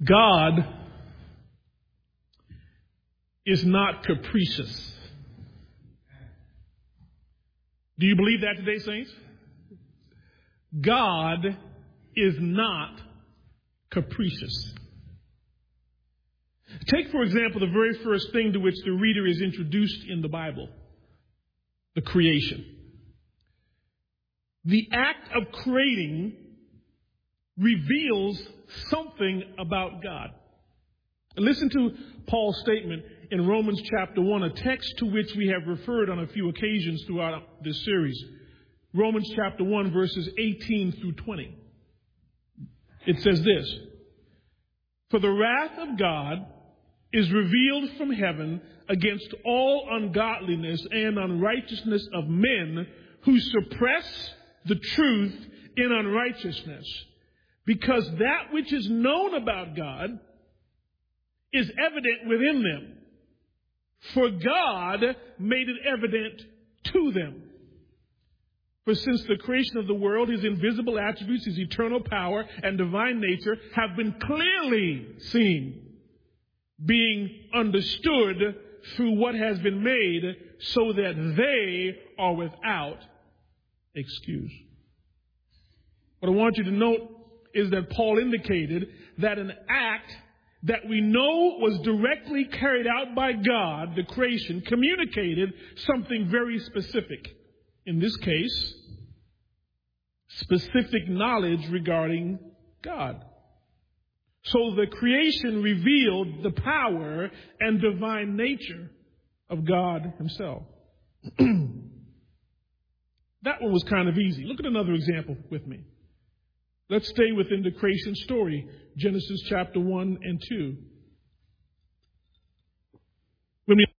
God is not capricious. Do you believe that today, saints? God is not capricious. Take, for example, the very first thing to which the reader is introduced in the Bible, the creation. The act of creating reveals something about God. Listen to Paul's statement in Romans chapter 1, a text to which we have referred on a few occasions throughout this series. Romans chapter 1, verses 18 through 20. It says this: "For the wrath of God is revealed from heaven against all ungodliness and unrighteousness of men who suppress the truth in unrighteousness, because that which is known about God is evident within them, for God made it evident to them. For since the creation of the world, his invisible attributes, his eternal power and divine nature have been clearly seen, being understood through what has been made, so that they are without excuse." What I want you to note is that Paul indicated that an act that we know was directly carried out by God, the creation, communicated something very specific. In this case, specific knowledge regarding God. So the creation revealed the power and divine nature of God himself. That one was kind of easy. Look at another example with me. Let's stay within the creation story, Genesis chapter 1 and 2. When we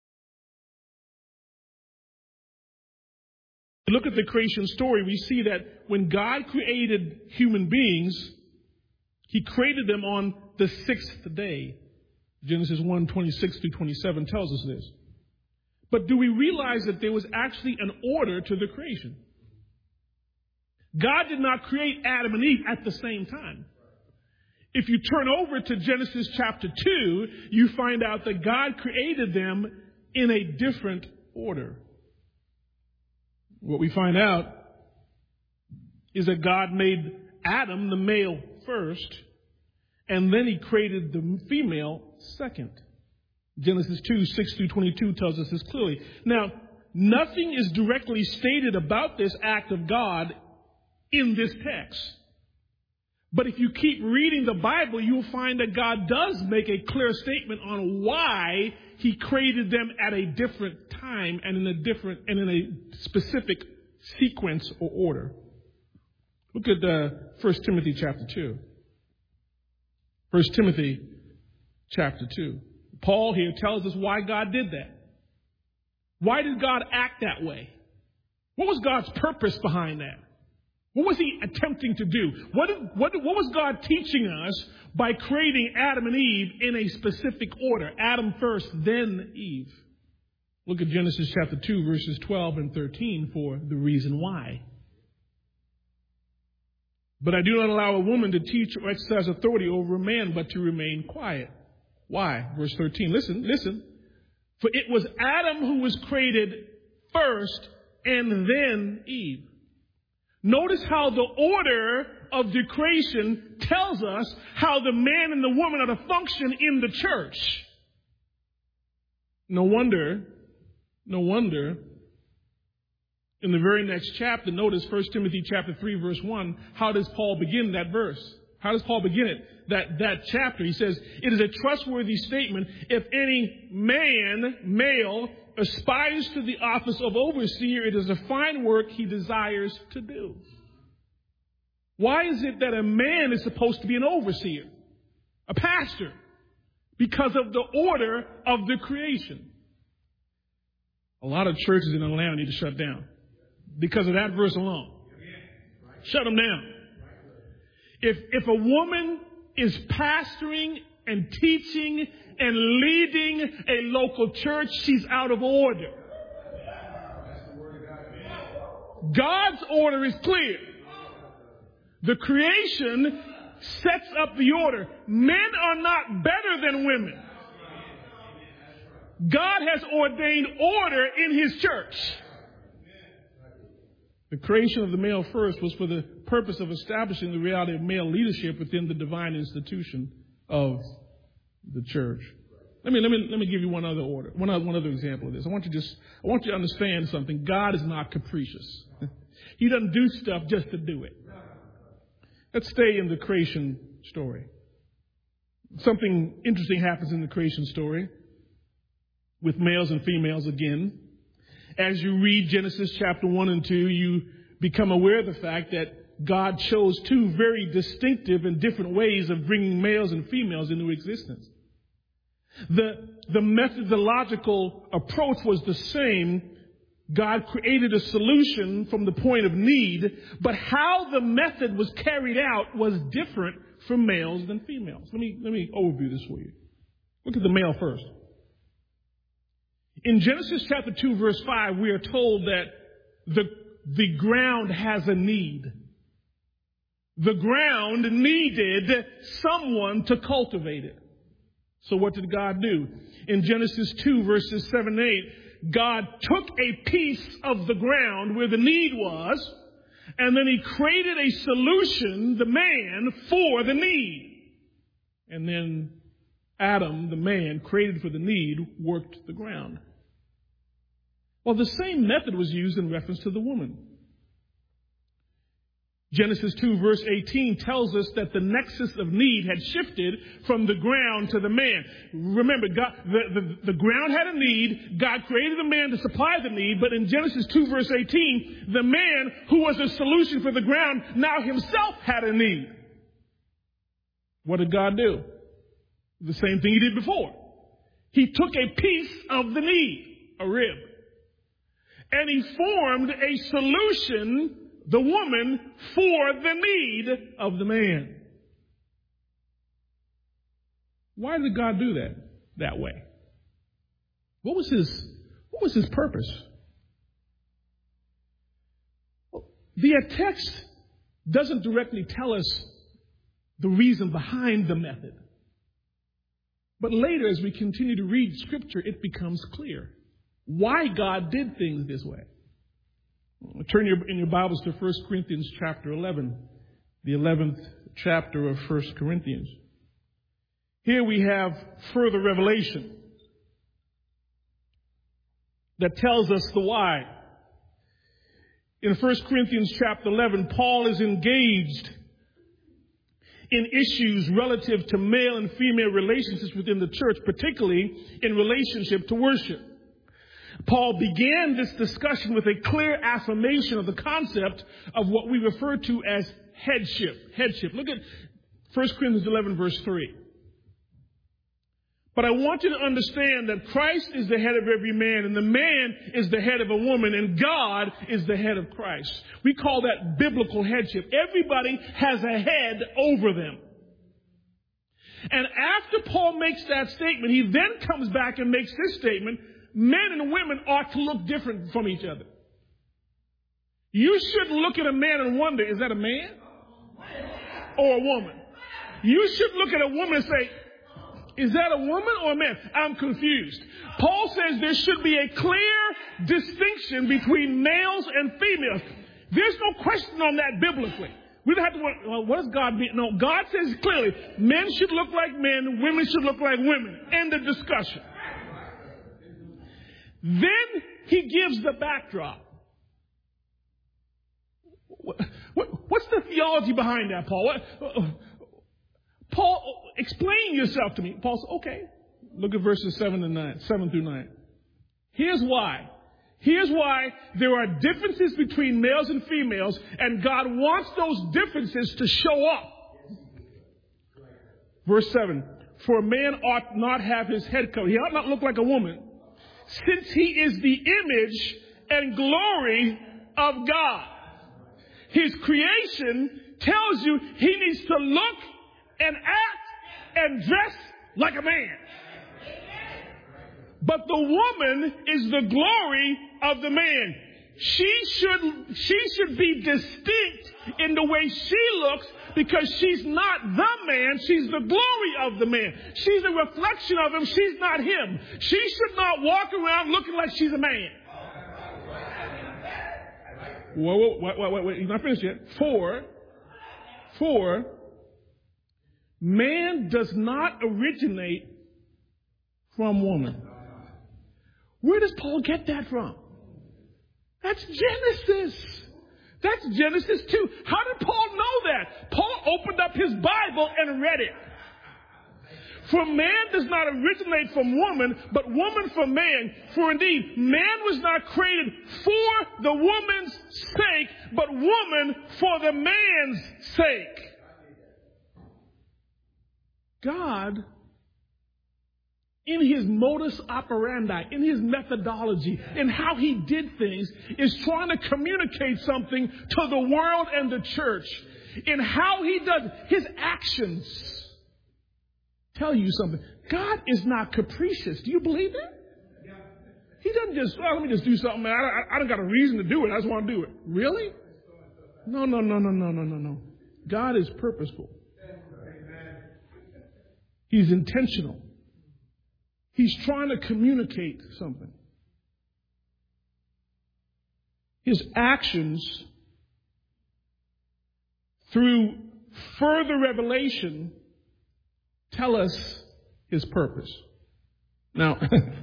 look at the creation story, we see that when God created human beings, he created them on the sixth day. Genesis 1, 26 through 27 tells us this. But do we realize that there was actually an order to the creation? God did not create Adam and Eve at the same time. If you turn over to Genesis chapter 2, you find out that God created them in a different order. What we find out is that God made Adam, the male, first, and then he created the female second. Genesis 2, 6 through 22 tells us this clearly. Now, nothing is directly stated about this act of God in this text. But if you keep reading the Bible, you'll find that God does make a clear statement on why he created them at a different time and in a specific sequence or order. Look at 1 Timothy chapter 2. 1 Timothy chapter 2. Paul here tells us why God did that. Why did God act that way? What was God's purpose behind that? What was he attempting to do? What was God teaching us by creating Adam and Eve in a specific order? Adam first, then Eve. Look at Genesis chapter 2, verses 12 and 13 for the reason why. "But I do not allow a woman to teach or exercise authority over a man, but to remain quiet." Why? Verse 13. Listen. "For it was Adam who was created first, and then Eve." Notice how the order of the creation tells us how the man and the woman are to function in the church. No wonder, in the very next chapter, notice 1 Timothy chapter 3, verse 1, how does Paul begin that verse? How does Paul begin it? That chapter, he says, "It is a trustworthy statement if any man, male, aspires to the office of overseer, it is a fine work he desires to do." Why is it that a man is supposed to be an overseer, a pastor? Because of the order of the creation. A lot of churches in Atlanta need to shut down because of that verse alone. Shut them down. If a woman is pastoring and teaching and leading a local church, she's out of order. God's order is clear. The creation sets up the order. Men are not better than women. God has ordained order in his church. The creation of the male first was for the purpose of establishing the reality of male leadership within the divine institution of the church. Let me give you one other example of this. I want you to understand something. God is not capricious. He doesn't do stuff just to do it. Let's stay in the creation story. Something interesting happens in the creation story with males and females again. As you read Genesis chapter 1 and 2, you become aware of the fact that God chose two very distinctive and different ways of bringing males and females into existence. The methodological approach was the same. God created a solution from the point of need, but how the method was carried out was different for males than females. Let me overview this for you. Look at the male first. In Genesis chapter 2, verse 5, we are told that the ground has a need. The ground needed someone to cultivate it. So what did God do? In Genesis 2, verses 7 and 8, God took a piece of the ground where the need was, and then he created a solution, the man, for the need. And then Adam, the man, created for the need, worked the ground. Well, the same method was used in reference to the woman. Genesis 2 verse 18 tells us that the nexus of need had shifted from the ground to the man. Remember, God, the ground had a need. God created the man to supply the need. But in Genesis 2 verse 18, the man who was a solution for the ground now himself had a need. What did God do? The same thing he did before. He took a piece of the need, a rib, and he formed a solution, the woman, for the need of the man. Why did God do that way? What was his purpose? The text doesn't directly tell us the reason behind the method. But later, as we continue to read Scripture, it becomes clear why God did things this way. Turn in your Bibles to 1 Corinthians chapter 11, the 11th chapter of 1 Corinthians. Here we have further revelation that tells us the why. In 1 Corinthians chapter 11, Paul is engaged in issues relative to male and female relationships within the church, particularly in relationship to worship. Paul began this discussion with a clear affirmation of the concept of what we refer to as headship. Look at 1 Corinthians 11, verse 3. But I want you to understand that Christ is the head of every man, and the man is the head of a woman, and God is the head of Christ. We call that biblical headship. Everybody has a head over them. And after Paul makes that statement, he then comes back and makes this statement: men and women ought to look different from each other. You shouldn't look at a man and wonder, is that a man or a woman? You should look at a woman and say, is that a woman or a man? I'm confused. Paul says there should be a clear distinction between males and females. There's no question on that biblically. We don't have to wonder, well, what does God mean? No, God says clearly, men should look like men, women should look like women. End of discussion. Then he gives the backdrop. What's the theology behind that, Paul? Paul, explain yourself to me. Paul said, okay. Look at verses 7 through 9. Here's why. Here's why there are differences between males and females, and God wants those differences to show up. Verse 7. For a man ought not have his head covered. He ought not look like a woman, since he is the image and glory of God. His creation tells you he needs to look and act and dress like a man. But the woman is the glory of the man. She should be distinct in the way she looks because she's not the man. She's the glory of the man. She's a reflection of him. She's not him. She should not walk around looking like she's a man. Wait. He's not finished yet. For man does not originate from woman. Where does Paul get that from? That's Genesis. That's Genesis 2. How did Paul know that? Paul opened up his Bible and read it. For man does not originate from woman, but woman from man. For indeed, man was not created for the woman's sake, but woman for the man's sake. God, in his modus operandi, in his methodology, in how he did things, is trying to communicate something to the world and the church. In how he does his actions tell you something. God is not capricious. Do you believe that? He doesn't just, let me just do something. I don't got a reason to do it. I just want to do it. Really? No. God is purposeful. He's intentional. He's trying to communicate something. His actions, through further revelation, tell us his purpose. Now,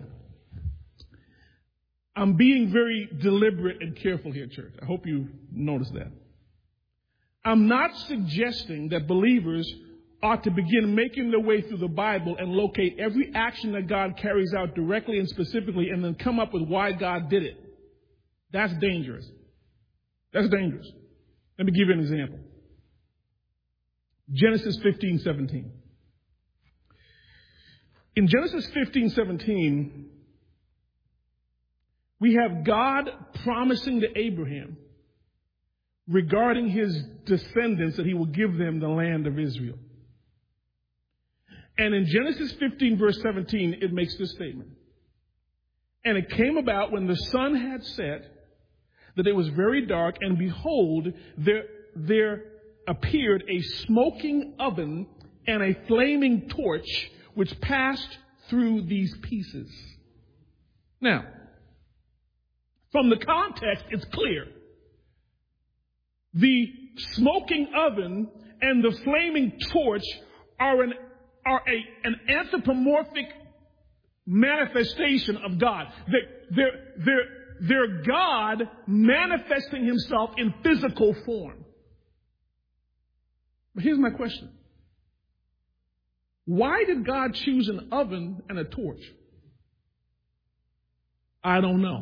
I'm being very deliberate and careful here, church. I hope you notice that. I'm not suggesting that believers ought to begin making their way through the Bible and locate every action that God carries out directly and specifically and then come up with why God did it. That's dangerous. That's dangerous. Let me give you an example. Genesis 15:17. In Genesis 15:17, we have God promising to Abraham regarding his descendants that he will give them the land of Israel. And in Genesis 15, verse 17, it makes this statement. And it came about when the sun had set that it was very dark, and behold, there appeared a smoking oven and a flaming torch which passed through these pieces. Now, from the context, it's clear. The smoking oven and the flaming torch are an anthropomorphic manifestation of God. They're God manifesting himself in physical form. But here's my question. Why did God choose an oven and a torch? I don't know.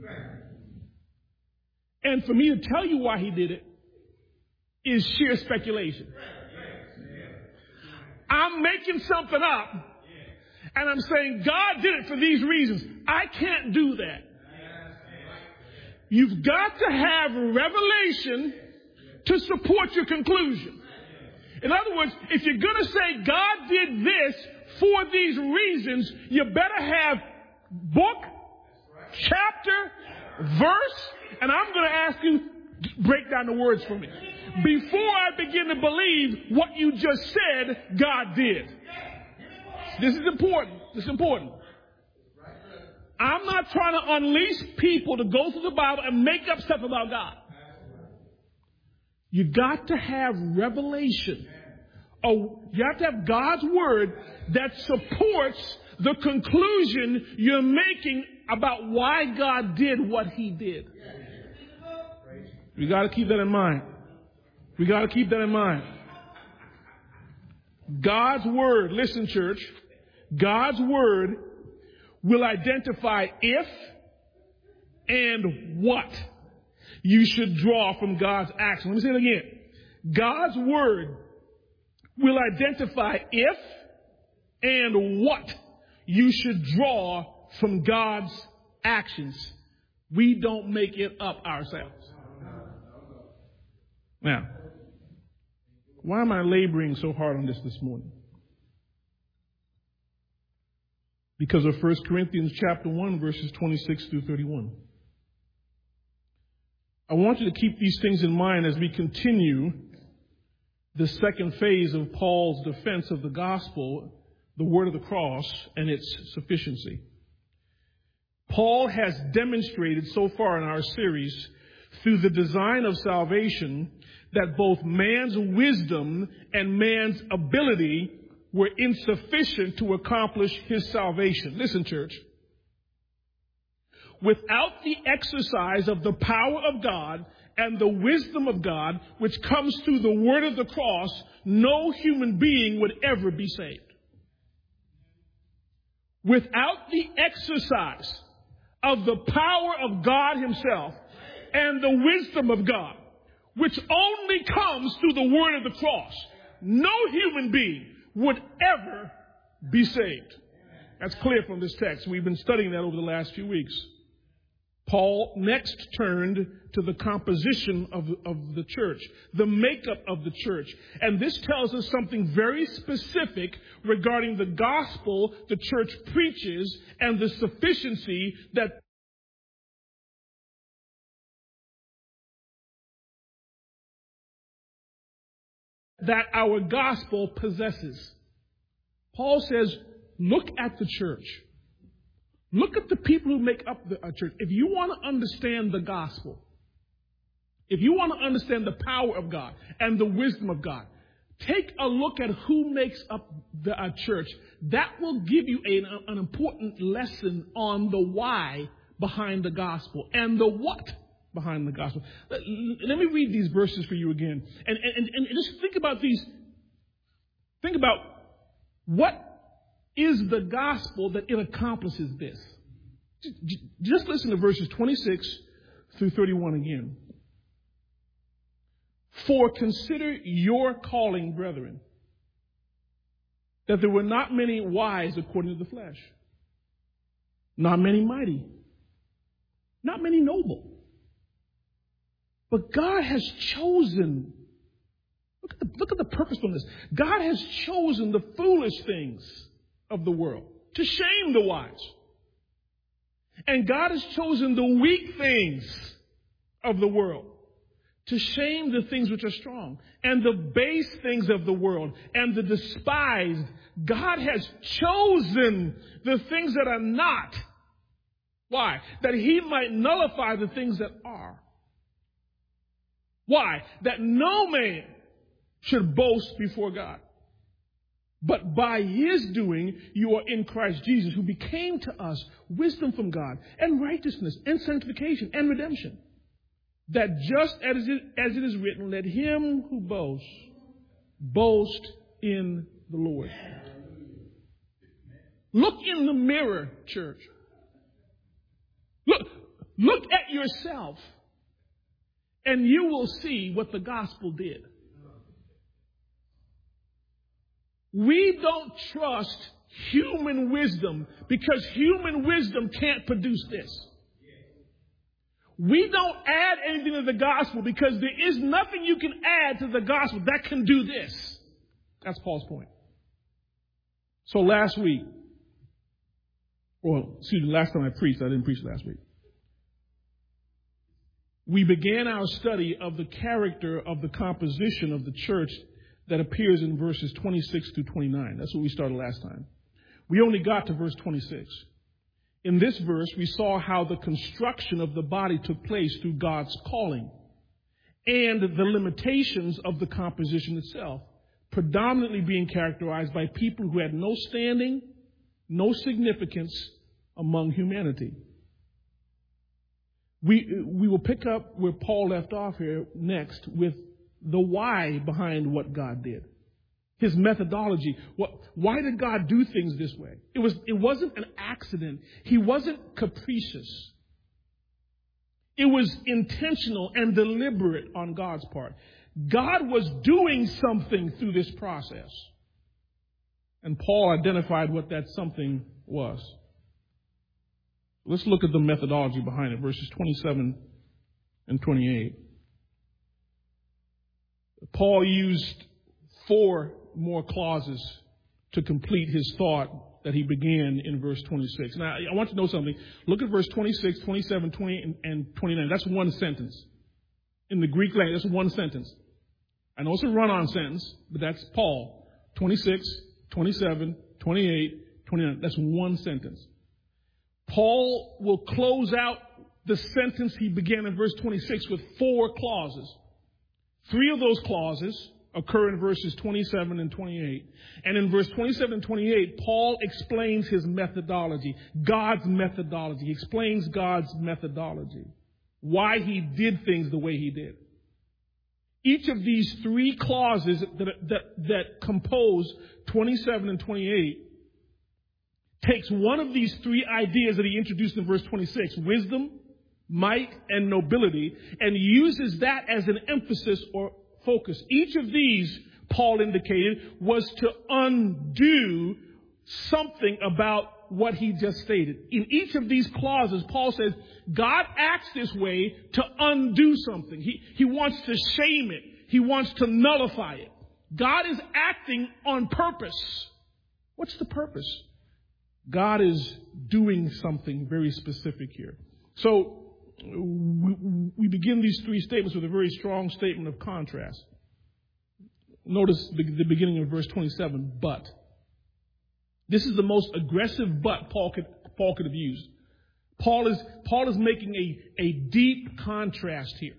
And for me to tell you why he did it is sheer speculation. I'm making something up, and I'm saying God did it for these reasons. I can't do that. You've got to have revelation to support your conclusion. In other words, if you're going to say God did this for these reasons, you better have book, chapter, verse, and I'm going to ask you to break down the words for me before I begin to believe what you just said God did. This is important. This is important. I'm not trying to unleash people to go through the Bible and make up stuff about God. You got to have revelation. Oh, you have to have God's word that supports the conclusion you're making about why God did what he did. We got to keep that in mind. We got to keep that in mind. God's word, listen, church, God's word will identify if and what you should draw from God's action. Let me say it again. God's word will identify if and what you should draw from God's actions. We don't make it up ourselves. Now, why am I laboring so hard on this morning? Because of 1 Corinthians chapter 1, verses 26 through 31. I want you to keep these things in mind as we continue the second phase of Paul's defense of the gospel, the word of the cross and its sufficiency. Paul has demonstrated so far in our series through the design of salvation that both man's wisdom and man's ability were insufficient to accomplish his salvation. Listen, church. Without the exercise of the power of God and the wisdom of God, which comes through the word of the cross, no human being would ever be saved. Without the exercise of the power of God himself and the wisdom of God, which only comes through the word of the cross, no human being would ever be saved. That's clear from this text. We've been studying that over the last few weeks. Paul next turned to the composition of the church, the makeup of the church. And this tells us something very specific regarding the gospel the church preaches and the sufficiency that our gospel possesses. Paul says, look at the church. Look at the people who make up the church. If you want to understand the gospel, if you want to understand the power of God and the wisdom of God, take a look at who makes up the church. That will give you an important lesson on the why behind the gospel and the what behind the gospel. Let me read these verses for you again. And just think about these. Think about what is the gospel that it accomplishes this. Just listen to verses 26 through 31 again. For consider your calling, brethren, that there were not many wise according to the flesh, not many mighty, not many noble. But God has chosen, look at the purpose on this. God has chosen the foolish things of the world to shame the wise. And God has chosen the weak things of the world to shame the things which are strong, and the base things of the world and the despised. God has chosen the things that are not. Why? That he might nullify the things that are. Why? That no man should boast before God. But by his doing, you are in Christ Jesus, who became to us wisdom from God and righteousness and sanctification and redemption. That just as it is written, let him who boasts, boast in the Lord. Look in the mirror, church. Look at yourself, and you will see what the gospel did. We don't trust human wisdom because human wisdom can't produce this. We don't add anything to the gospel because there is nothing you can add to the gospel that can do this. That's Paul's point. So last time I preached, I didn't preach last week. We began our study of the character of the composition of the church that appears in verses 26 through 29. That's what we started last time. We only got to verse 26. In this verse, we saw how the construction of the body took place through God's calling and the limitations of the composition itself, predominantly being characterized by people who had no standing, no significance among humanity. We will pick up where Paul left off here next with the why behind what God did. His methodology. Why did God do things this way? It wasn't an accident. He wasn't capricious. It was intentional and deliberate on God's part. God was doing something through this process. And Paul identified what that something was. Let's look at the methodology behind it, verses 27 and 28. Paul used 4 more clauses to complete his thought that he began in verse 26. Now, I want you to know something. Look at verse 26, 27, 20, and 29. That's one sentence. In the Greek language, that's one sentence. I know it's a run-on sentence, but that's Paul. 26, 27, 28, 29. That's one sentence. Paul will close out the sentence he began in verse 26 with 4 clauses. 3 of those clauses occur in verses 27 and 28. And in verse 27 and 28, Paul explains his methodology, God's methodology. He explains God's methodology, why he did things the way he did. Each of these 3 clauses that compose 27 and 28 takes one of these 3 ideas that he introduced in verse 26, wisdom, might, and nobility, and uses that as an emphasis or focus. Each of these, Paul indicated, was to undo something about what he just stated. In each of these clauses, Paul says, God acts this way to undo something. He wants to shame it. He wants to nullify it. God is acting on purpose. What's the purpose? God is doing something very specific here. So, we begin these 3 statements with a very strong statement of contrast. Notice the beginning of verse 27, but. This is the most aggressive but Paul could have used. Paul is making a deep contrast here.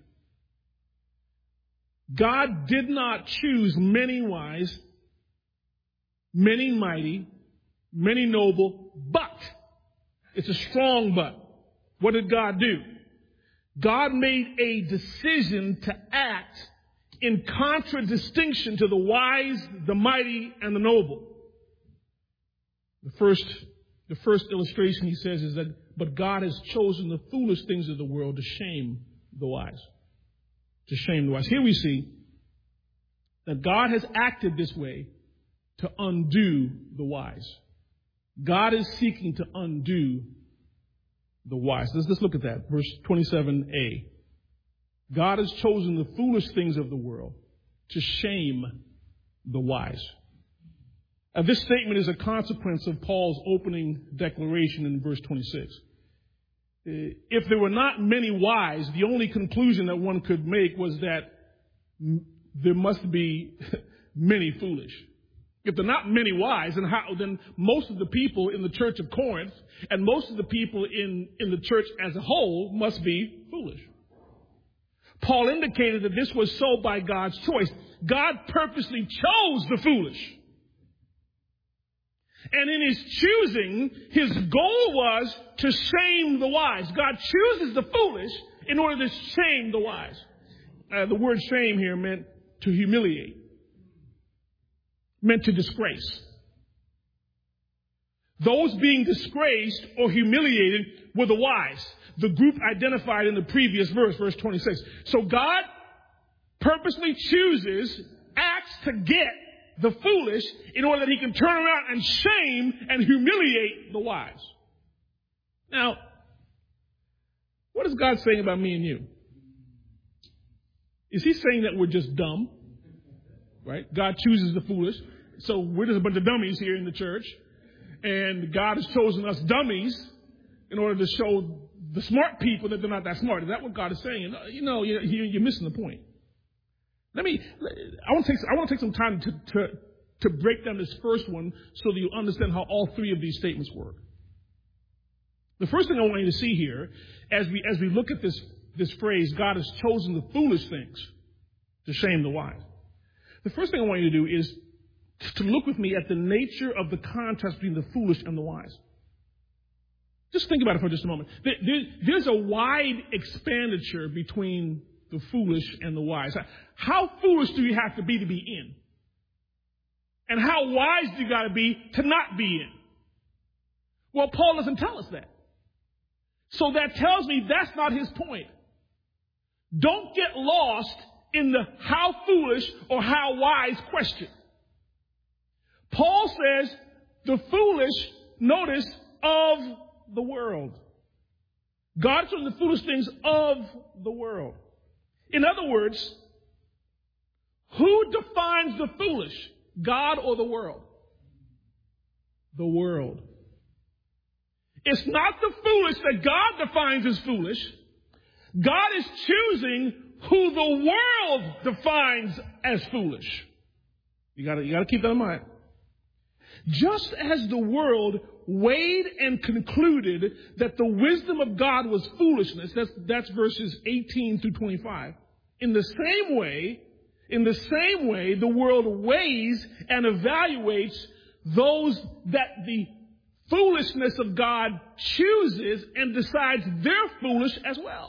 God did not choose many wise, many mighty, many noble, but. It's a strong but. What did God do? God made a decision to act in contradistinction to the wise, the mighty, and the noble. The first illustration he says is that, but God has chosen the foolish things of the world to shame the wise. To shame the wise. Here we see that God has acted this way to undo the wise. God is seeking to undo the wise. Let's look at that. Verse 27a. God has chosen the foolish things of the world to shame the wise. This statement is a consequence of Paul's opening declaration in verse 26. If there were not many wise, the only conclusion that one could make was that there must be many foolish. If there are not many wise, then most of the people in the church of Corinth and most of the people in the church as a whole must be foolish. Paul indicated that this was so by God's choice. God purposely chose the foolish. And in his choosing, his goal was to shame the wise. God chooses the foolish in order to shame the wise. The word shame here meant to humiliate. Meant to disgrace. Those being disgraced or humiliated were the wise, the group identified in the previous verse 26. So God purposely acts to get the foolish in order that he can turn around and shame and humiliate the wise. Now, what is God saying about me and you? Is he saying that we're just dumb? Right? God chooses the foolish. So we're just a bunch of dummies here in the church. And God has chosen us dummies in order to show the smart people that they're not that smart. Is that what God is saying? You're missing the point. I want to take some time to break down this first one so that you understand how all 3 of these statements work. The first thing I want you to see here, as we look at this phrase, God has chosen the foolish things to shame the wise. The first thing I want you to do is to look with me at the nature of the contrast between the foolish and the wise. Just think about it for just a moment. There's a wide expenditure between the foolish and the wise. How foolish do you have to be in? And how wise do you got to be to not be in? Well, Paul doesn't tell us that. So that tells me that's not his point. Don't get lost in the how foolish or how wise question. Paul says the foolish, notice, of the world. God chose the foolish things of the world. In other words, who defines the foolish? God or the world? The world. It's not the foolish that God defines as foolish. God is choosing who the world defines as foolish. You gotta keep that in mind. Just as the world weighed and concluded that the wisdom of God was foolishness, that's verses 18 through 25. In the same way, the world weighs and evaluates those that the foolishness of God chooses and decides they're foolish as well.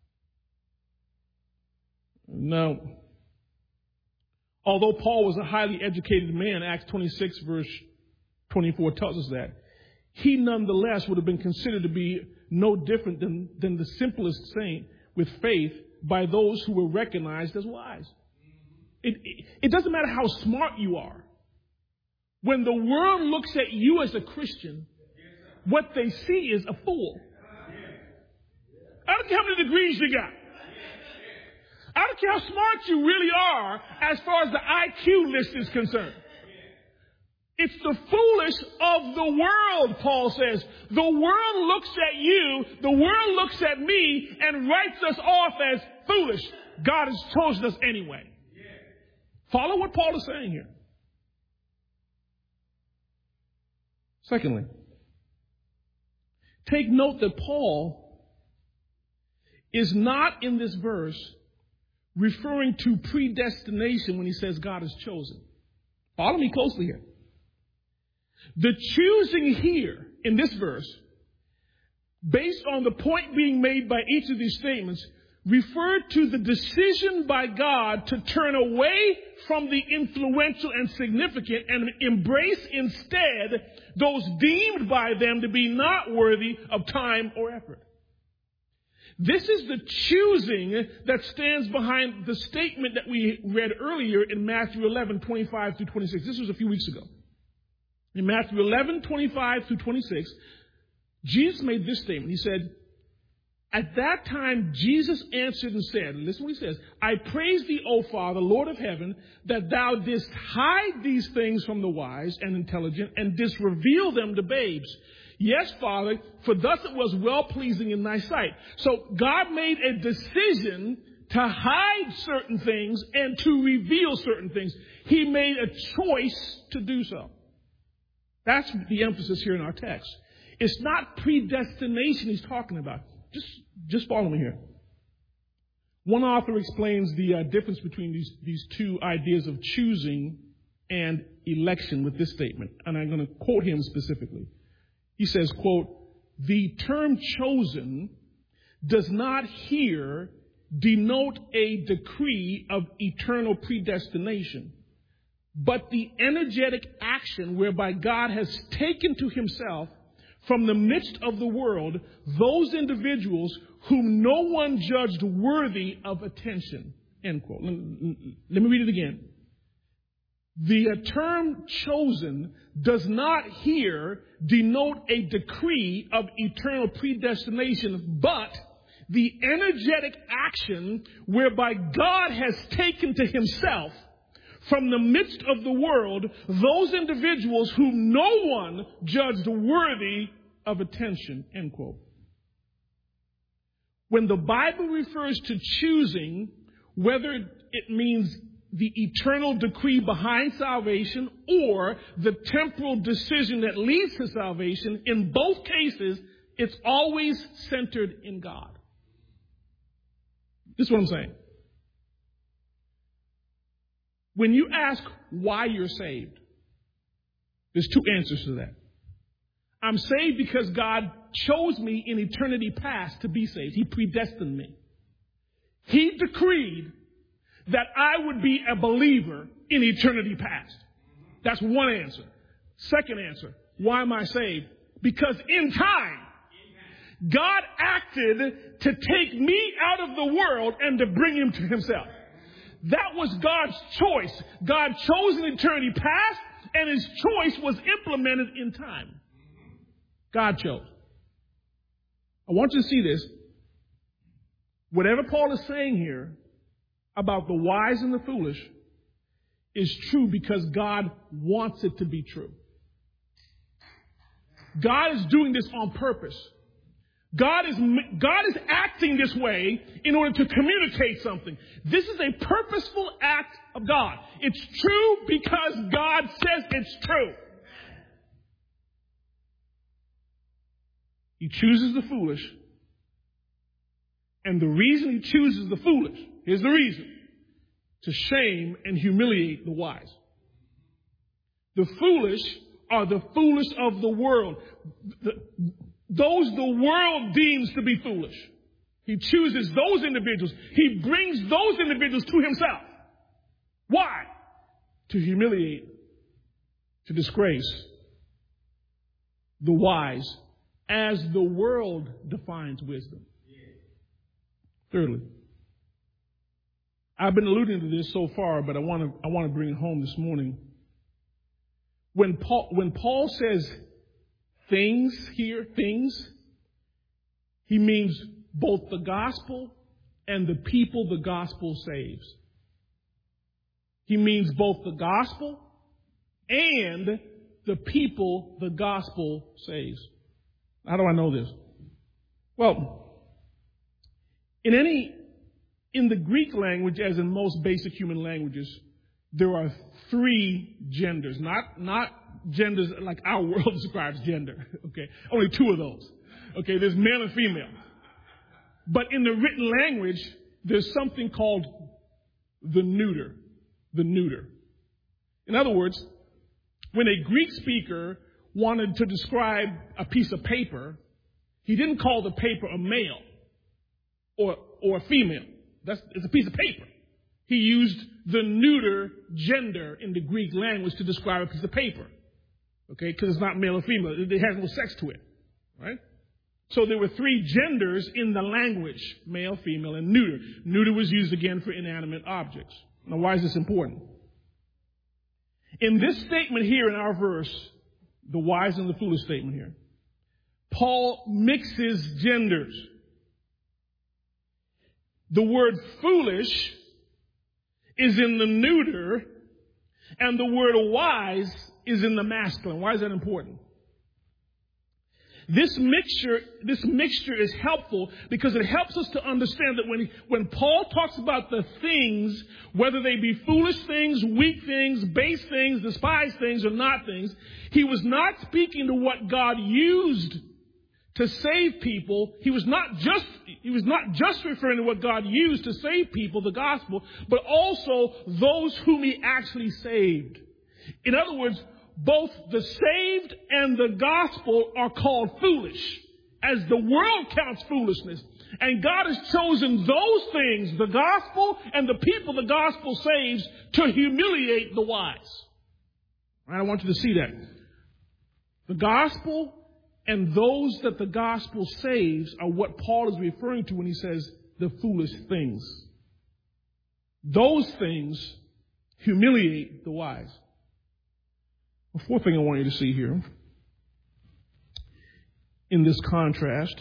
Now, although Paul was a highly educated man, Acts 26 verse 24 tells us that, he nonetheless would have been considered to be no different than the simplest saint with faith by those who were recognized as wise. It doesn't matter how smart you are. When the world looks at you as a Christian, what they see is a fool. I don't care how many degrees you got. I don't care how smart you really are as far as the IQ list is concerned. It's the foolish of the world, Paul says. The world looks at you, the world looks at me, and writes us off as foolish. God has chosen us anyway. Follow what Paul is saying here. Secondly, take note that Paul is not in this verse referring to predestination when he says God has chosen. Follow me closely here. The choosing here in this verse, based on the point being made by each of these statements, refer to the decision by God to turn away from the influential and significant and embrace instead those deemed by them to be not worthy of time or effort. This is the choosing that stands behind the statement that we read earlier in Matthew 11, 25 through 26. This was a few weeks ago. In Matthew 11, 25 through 26, Jesus made this statement. He said, at that time, Jesus answered and said, listen what he says, I praise thee, O Father, Lord of heaven, that thou didst hide these things from the wise and intelligent and didst reveal them to babes. Yes, Father, for thus it was well-pleasing in thy sight. So God made a decision to hide certain things and to reveal certain things. He made a choice to do so. That's the emphasis here in our text. It's not predestination he's talking about. Just follow me here. One author explains the difference between these two ideas of choosing and election with this statement, and I'm going to quote him specifically. He says, quote, the term chosen does not here denote a decree of eternal predestination, but the energetic action whereby God has taken to himself from the midst of the world those individuals whom no one judged worthy of attention. End quote. Let me read it again. The term chosen does not here denote a decree of eternal predestination, but the energetic action whereby God has taken to himself from the midst of the world those individuals whom no one judged worthy of attention. End quote. When the Bible refers to choosing, whether it means the eternal decree behind salvation or the temporal decision that leads to salvation, in both cases, it's always centered in God. This is what I'm saying. When you ask why you're saved, there's two answers to that. I'm saved because God chose me in eternity past to be saved. He predestined me. He decreed that I would be a believer in eternity past. That's one answer. Second answer, why am I saved? Because in time, God acted to take me out of the world and to bring him to himself. That was God's choice. God chose in eternity past, and his choice was implemented in time. God chose. I want you to see this. Whatever Paul is saying here about the wise and the foolish is true because God wants it to be true. God is doing this on purpose. God is acting this way in order to communicate something. This is a purposeful act of God. It's true because God says it's true. He chooses the foolish. And the reason he chooses the foolish, here's the reason, to shame and humiliate the wise. The foolish are the foolish of the world. Those the world deems to be foolish. He chooses those individuals. He brings those individuals to himself. Why? To humiliate, to disgrace the wise as the world defines wisdom. Thirdly, I've been alluding to this so far, but I want to bring it home this morning. When Paul says things here, he means both the gospel and the people the gospel saves. He means both the gospel and the people the gospel saves. How do I know this? Well, in the Greek language, as in most basic human languages, there are three genders, not genders like our world describes gender. Okay, only two of those. Okay, there's male and female. But in the written language, there's something called the neuter. The neuter. In other words, when a Greek speaker wanted to describe a piece of paper, he didn't call the paper a male or a female. It's a piece of paper. He used the neuter gender in the Greek language to describe a piece of paper. Okay, because it's not male or female. It has no sex to it. Right? So there were three genders in the language, male, female, and neuter. Neuter was used again for inanimate objects. Now, why is this important? In this statement here in our verse, the wise and the foolish statement here, Paul mixes genders. The word foolish is in the neuter, and the word wise is in the masculine. Why is that important? This mixture is helpful because it helps us to understand that when Paul talks about the things, whether they be foolish things, weak things, base things, despised things, or not things, he was not speaking to what God used to save people. He was not just referring to what God used to save people, the gospel, but also those whom he actually saved. In other words, both the saved and the gospel are called foolish, as the world counts foolishness. And God has chosen those things, the gospel and the people the gospel saves, to humiliate the wise. Right? I want you to see that. The gospel and those that the gospel saves are what Paul is referring to when he says the foolish things. Those things humiliate the wise. The fourth thing I want you to see here in this contrast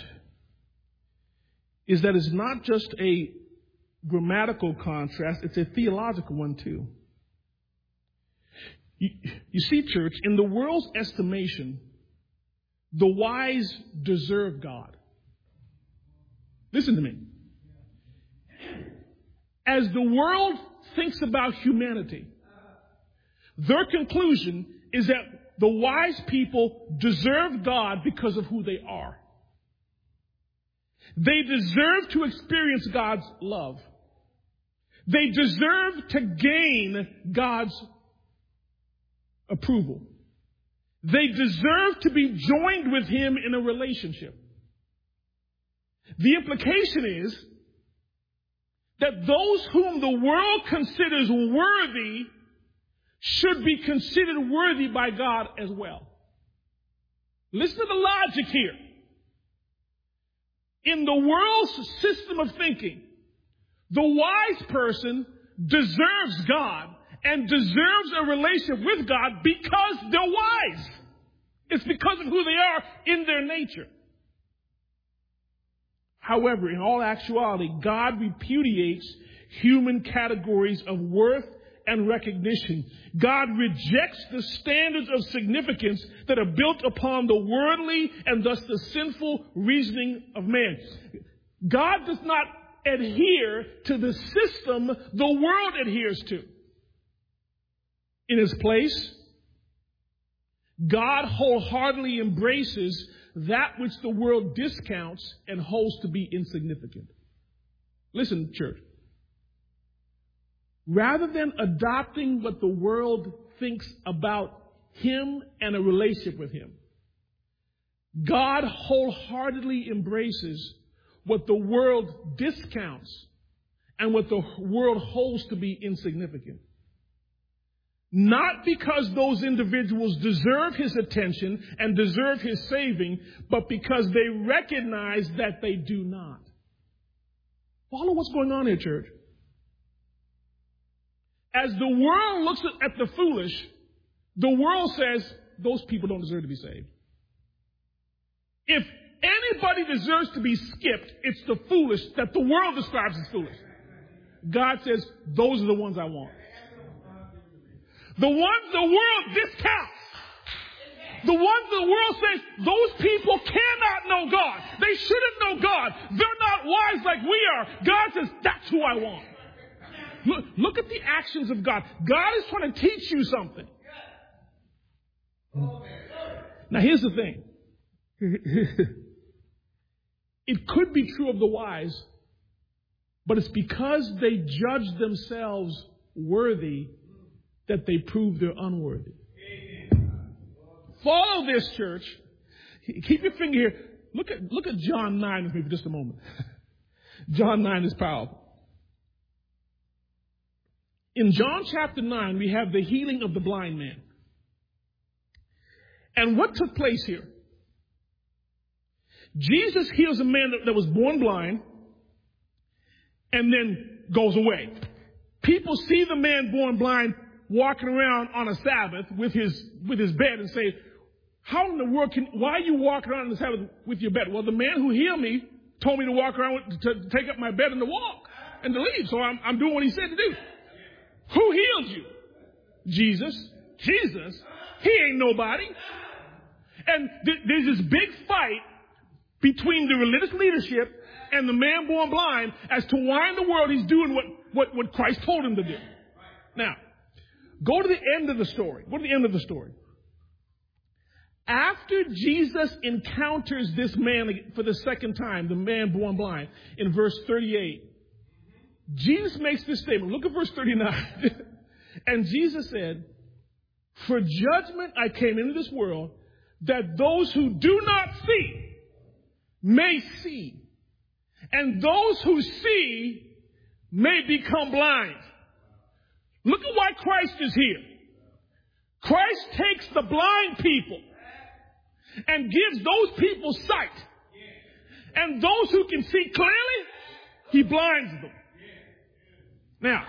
is that it's not just a grammatical contrast, it's a theological one too. You see, church, in the world's estimation, the wise deserve God. Listen to me. As the world thinks about humanity, their conclusion is that the wise people deserve God because of who they are. They deserve to experience God's love. They deserve to gain God's approval. They deserve to be joined with him in a relationship. The implication is that those whom the world considers worthy should be considered worthy by God as well. Listen to the logic here. In the world's system of thinking, the wise person deserves God and deserves a relationship with God because they're wise. It's because of who they are in their nature. However, in all actuality, God repudiates human categories of worth and recognition. God rejects the standards of significance that are built upon the worldly and thus the sinful reasoning of man. God does not adhere to the system the world adheres to. In its place, God wholeheartedly embraces that which the world discounts and holds to be insignificant. Listen, church. Rather than adopting what the world thinks about him and a relationship with him, God wholeheartedly embraces what the world discounts and what the world holds to be insignificant. Not because those individuals deserve his attention and deserve his saving, but because they recognize that they do not. Follow what's going on here, church. As the world looks at the foolish, the world says those people don't deserve to be saved. If anybody deserves to be skipped, it's the foolish that the world describes as foolish. God says, those are the ones I want. The ones the world discounts. The ones the world says, those people cannot know God. They shouldn't know God. They're not wise like we are. God says, that's who I want. Look at the actions of God. God is trying to teach you something. Now here's the thing. It could be true of the wise, but it's because they judge themselves worthy that they prove they're unworthy. Follow this, church. Keep your finger here. Look at John 9 with me for just a moment. John 9 is powerful. In John chapter 9, we have the healing of the blind man. And what took place here? Jesus heals a man that was born blind and then goes away. People see the man born blind walking around on a Sabbath with his bed and say, how in the world why are you walking around on the Sabbath with your bed? Well, the man who healed me told me to walk around, to take up my bed and to walk and to leave. So I'm doing what he said to do. Who healed you? Jesus. Jesus? He ain't nobody. And there's this big fight between the religious leadership and the man born blind as to why in the world he's doing what Christ told him to do. Now, go to the end of the story. Go to the end of the story. After Jesus encounters this man for the second time, the man born blind, in verse 38, Jesus makes this statement. Look at verse 39. And Jesus said, for judgment I came into this world, that those who do not see may see, and those who see may become blind. Look at why Christ is here. Christ takes the blind people and gives those people sight. And those who can see clearly, he blinds them. Now,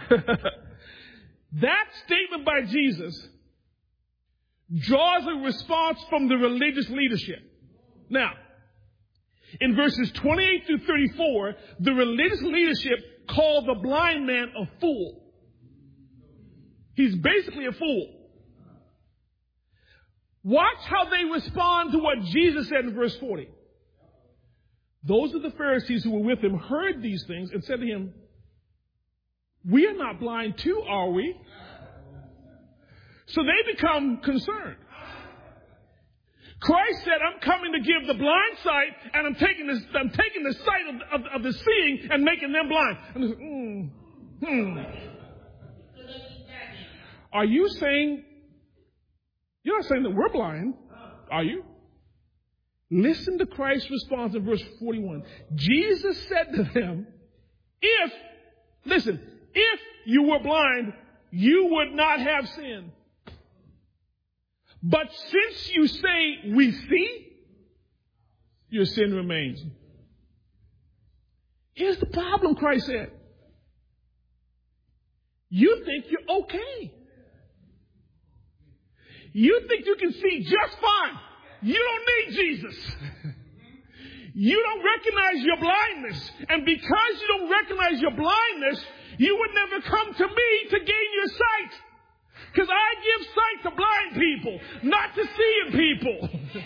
that statement by Jesus draws a response from the religious leadership. Now, in verses 28 through 34, the religious leadership called the blind man a fool. He's basically a fool. Watch how they respond to what Jesus said in verse 40. Those of the Pharisees who were with him heard these things and said to him, we are not blind too, are we? So they become concerned. Christ said, I'm coming to give the blind sight, and I'm taking the sight of the seeing and making them blind. And Are you saying, you're not saying that we're blind, are you? Listen to Christ's response in verse 41. Jesus said to them, if you were blind, you would not have sinned. But since you say we see, your sin remains. Here's the problem, Christ said. You think you're okay. You think you can see just fine. You don't need Jesus. You don't recognize your blindness. And because you don't recognize your blindness, you would never come to me to gain your sight. Because I give sight to blind people, not to seeing people.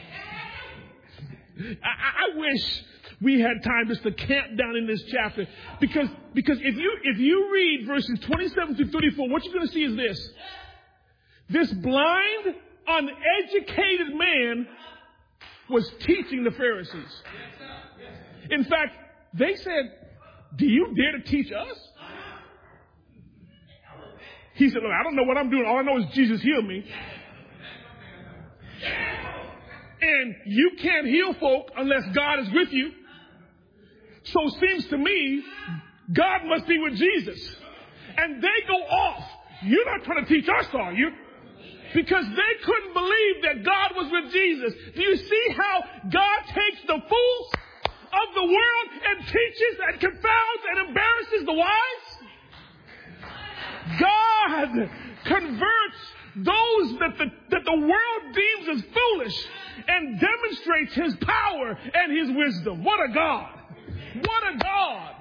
I wish we had time just to camp down in this chapter. Because if you read verses 27 through 34, what you're going to see is this. This blind, uneducated man was teaching the Pharisees. In fact, they said, do you dare to teach us? He said, look, I don't know what I'm doing. All I know is Jesus healed me. And you can't heal folk unless God is with you. So it seems to me, God must be with Jesus. And they go off. You're not trying to teach us, are you? Because they couldn't believe that God was with Jesus. Do you see how God takes the fools of the world and teaches and confounds and embarrasses the wise? God converts those that the world deems as foolish and demonstrates his power and his wisdom. What a God! What a God!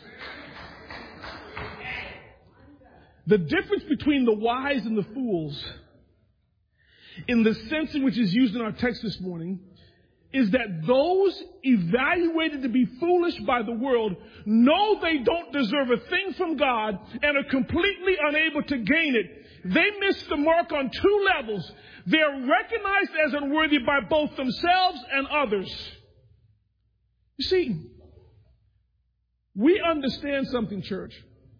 The difference between the wise and the fools, in the sense in which is used in our text this morning, is that those evaluated to be foolish by the world know they don't deserve a thing from God and are completely unable to gain it. They miss the mark on two levels. They're recognized as unworthy by both themselves and others. You see, we understand something, church.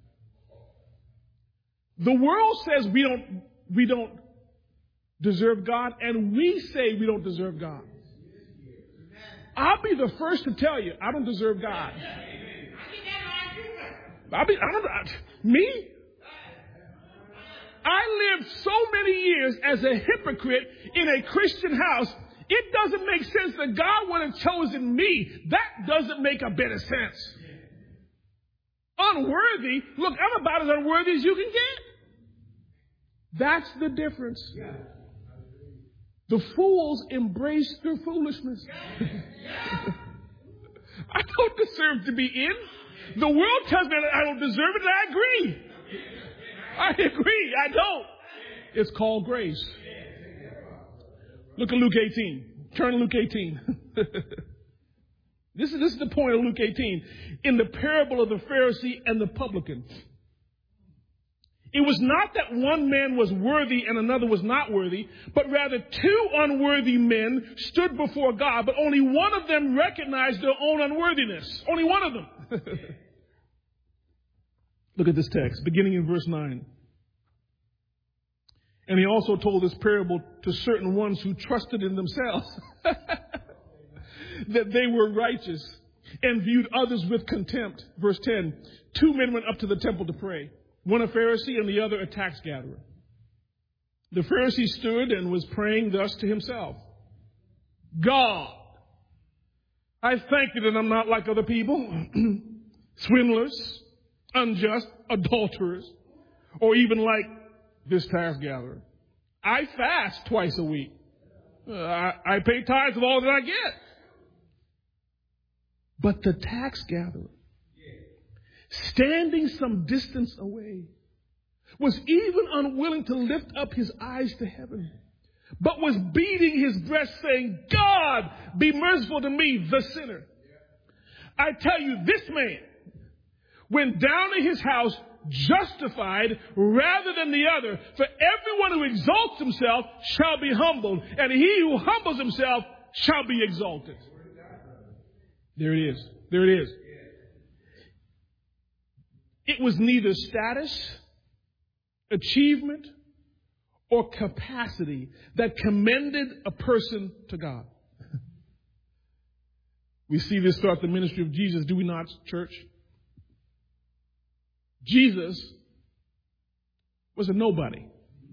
The world says we don't deserve God, and we say we don't deserve God. I'll be the first to tell you, I don't deserve God. Me? I lived so many years as a hypocrite in a Christian house. It doesn't make sense that God would have chosen me. That doesn't make a bit of sense. Unworthy? Look, I'm about as unworthy as you can get. That's the difference. The fools embrace their foolishness. I don't deserve to be in. The world tells me that I don't deserve it, and I agree. I agree. I don't. It's called grace. Look at Luke 18. Turn to Luke 18. This is the point of Luke 18. In the parable of the Pharisee and the publican. It was not that one man was worthy and another was not worthy, but rather two unworthy men stood before God, but only one of them recognized their own unworthiness. Only one of them. Look at this text, beginning in verse 9. And he also told this parable to certain ones who trusted in themselves that they were righteous and viewed others with contempt. Verse 10, two men went up to the temple to pray. One a Pharisee and the other a tax gatherer. The Pharisee stood and was praying thus to himself. God, I thank you that I'm not like other people, swindlers, unjust, adulterers, or even like this tax gatherer. I fast twice a week. I pay tithes of all that I get. But the tax gatherer, standing some distance away, was even unwilling to lift up his eyes to heaven, but was beating his breast, saying, God, be merciful to me, the sinner. I tell you, this man went down to his house justified rather than the other. For everyone who exalts himself shall be humbled, and he who humbles himself shall be exalted. There it is. There it is. It was neither status, achievement, or capacity that commended a person to God. We see this throughout the ministry of Jesus, do we not, church? Jesus was a nobody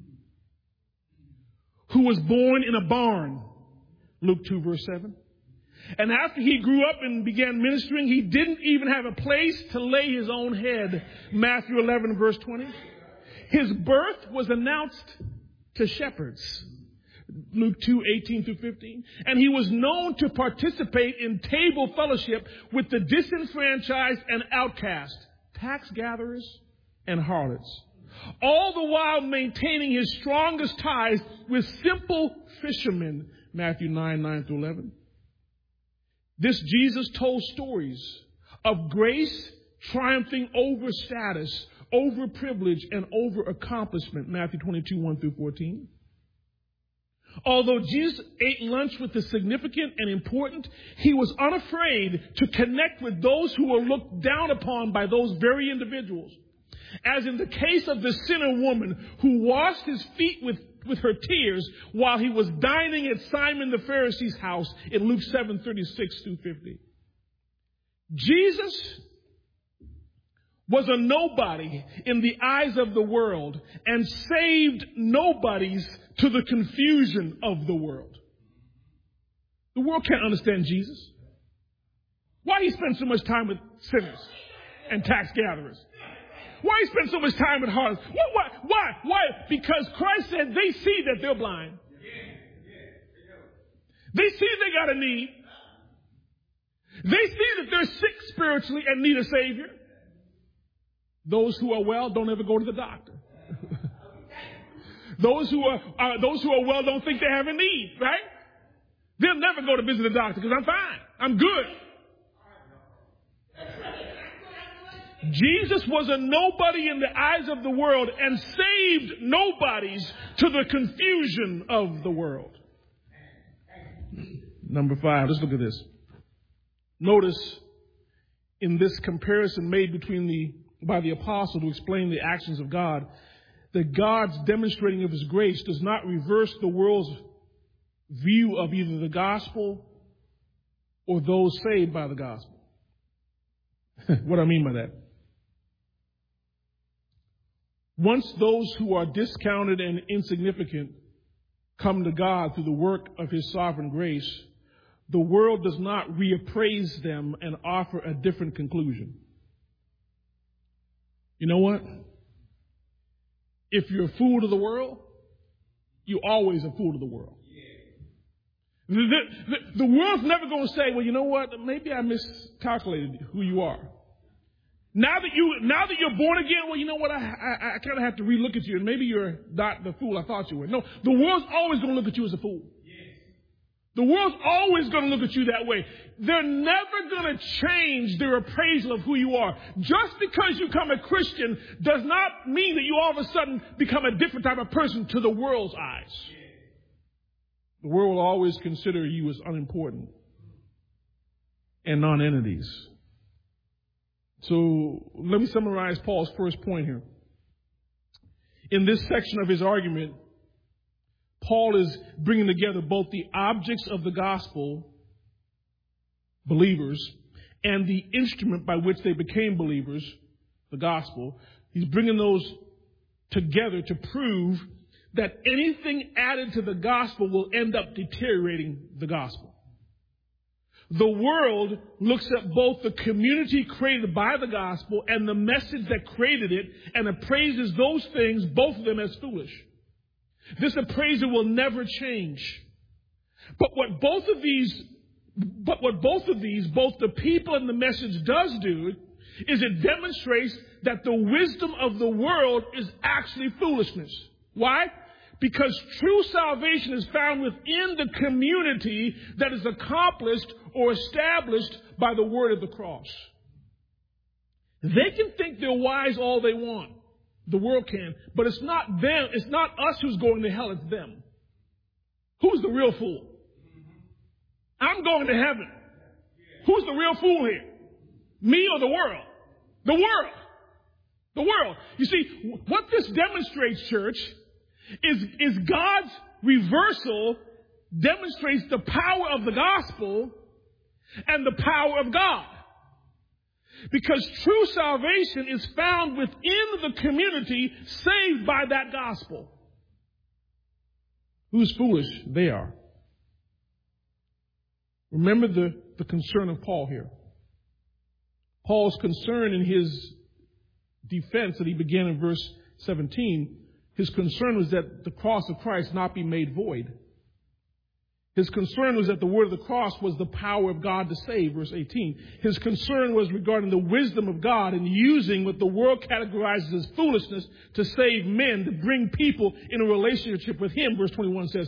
who was born in a barn, Luke 2, verse 7. And after he grew up and began ministering, he didn't even have a place to lay his own head, Matthew 11, verse 20. His birth was announced to shepherds, Luke 2, 18 through 15. And he was known to participate in table fellowship with the disenfranchised and outcast, tax gatherers and harlots, all the while maintaining his strongest ties with simple fishermen. Matthew 9:9-11. This Jesus told stories of grace triumphing over status, over privilege, and over accomplishment. Matthew 22:1-14. Although Jesus ate lunch with the significant and important, he was unafraid to connect with those who were looked down upon by those very individuals. As in the case of the sinner woman who washed his feet with her tears while he was dining at Simon the Pharisee's house in Luke 7:36-50. Jesus was a nobody in the eyes of the world and saved nobodies to the confusion of the world. The world can't understand Jesus. Why he spend so much time with sinners and tax gatherers? Why he spend so much time with harlots? Why? Because Christ said they see that they're blind. They see they got a need. They see that they're sick spiritually and need a Savior. Those who are well don't ever go to the doctor. Those who are well don't think they have a need, right? They'll never go to visit the doctor because I'm fine. I'm good. Jesus was a nobody in the eyes of the world and saved nobodies to the confusion of the world. Number 5, let's look at this. Notice in this comparison made by the apostle to explain the actions of God, that God's demonstrating of his grace does not reverse the world's view of either the gospel or those saved by the gospel. What do I mean by that? Once those who are discounted and insignificant come to God through the work of his sovereign grace, the world does not reappraise them and offer a different conclusion. You know what? If you're a fool to the world, you're always a fool to the world. The world's never going to say, well, you know what? Maybe I miscalculated who you are. Now that you're born again, well, you know what? I kind of have to relook at you, and maybe you're not the fool I thought you were. No, the world's always going to look at you as a fool. The world's always going to look at you that way. They're never going to change their appraisal of who you are. Just because you become a Christian does not mean that you all of a sudden become a different type of person to the world's eyes. The world will always consider you as unimportant and non-entities. So let me summarize Paul's first point here. In this section of his argument, Paul is bringing together both the objects of the gospel, believers, and the instrument by which they became believers, the gospel. He's bringing those together to prove that anything added to the gospel will end up deteriorating the gospel. The world looks at both the community created by the gospel and the message that created it and appraises those things, both of them, as foolish. This appraisal will never change. But what both of these, both the people and the message does do, is it demonstrates that the wisdom of the world is actually foolishness. Why? Because true salvation is found within the community that is accomplished or established by the word of the cross. They can think they're wise all they want. The world can. But it's not them. It's not us who's going to hell. It's them. Who's the real fool? I'm going to heaven. Who's the real fool here? Me or the world? The world. The world. You see, what this demonstrates, church, is God's reversal demonstrates the power of the gospel and the power of God. Because true salvation is found within the community saved by that gospel. Who's foolish? They are. Remember the concern of Paul here. Paul's concern in his defense that he began in verse 17, his concern was that the cross of Christ not be made void. His concern was that the word of the cross was the power of God to save, verse 18. His concern was regarding the wisdom of God in using what the world categorizes as foolishness to save men, to bring people in a relationship with Him, verse 21 says.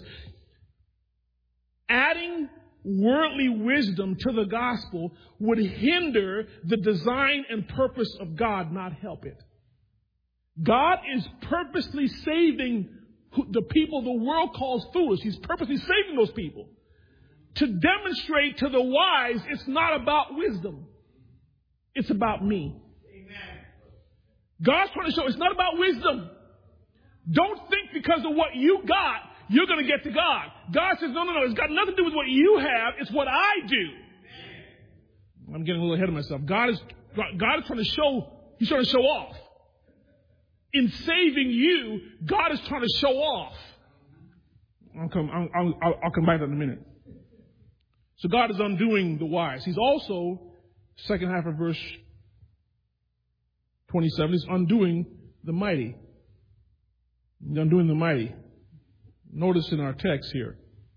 Adding worldly wisdom to the gospel would hinder the design and purpose of God, not help it. God is purposely saving the people the world calls foolish. He's purposely saving those people to demonstrate to the wise it's not about wisdom. It's about me. Amen. God's trying to show it's not about wisdom. Don't think because of what you got, you're going to get to God. God says, no. It's got nothing to do with what you have. It's what I do. I'm getting a little ahead of myself. God is trying to show, He's trying to show off. In saving you, God is trying to show off. I'll come back to that in a minute. So God is undoing the wise. He's also, second half of verse 27, He's undoing the mighty. He's undoing the mighty. Notice in our text here,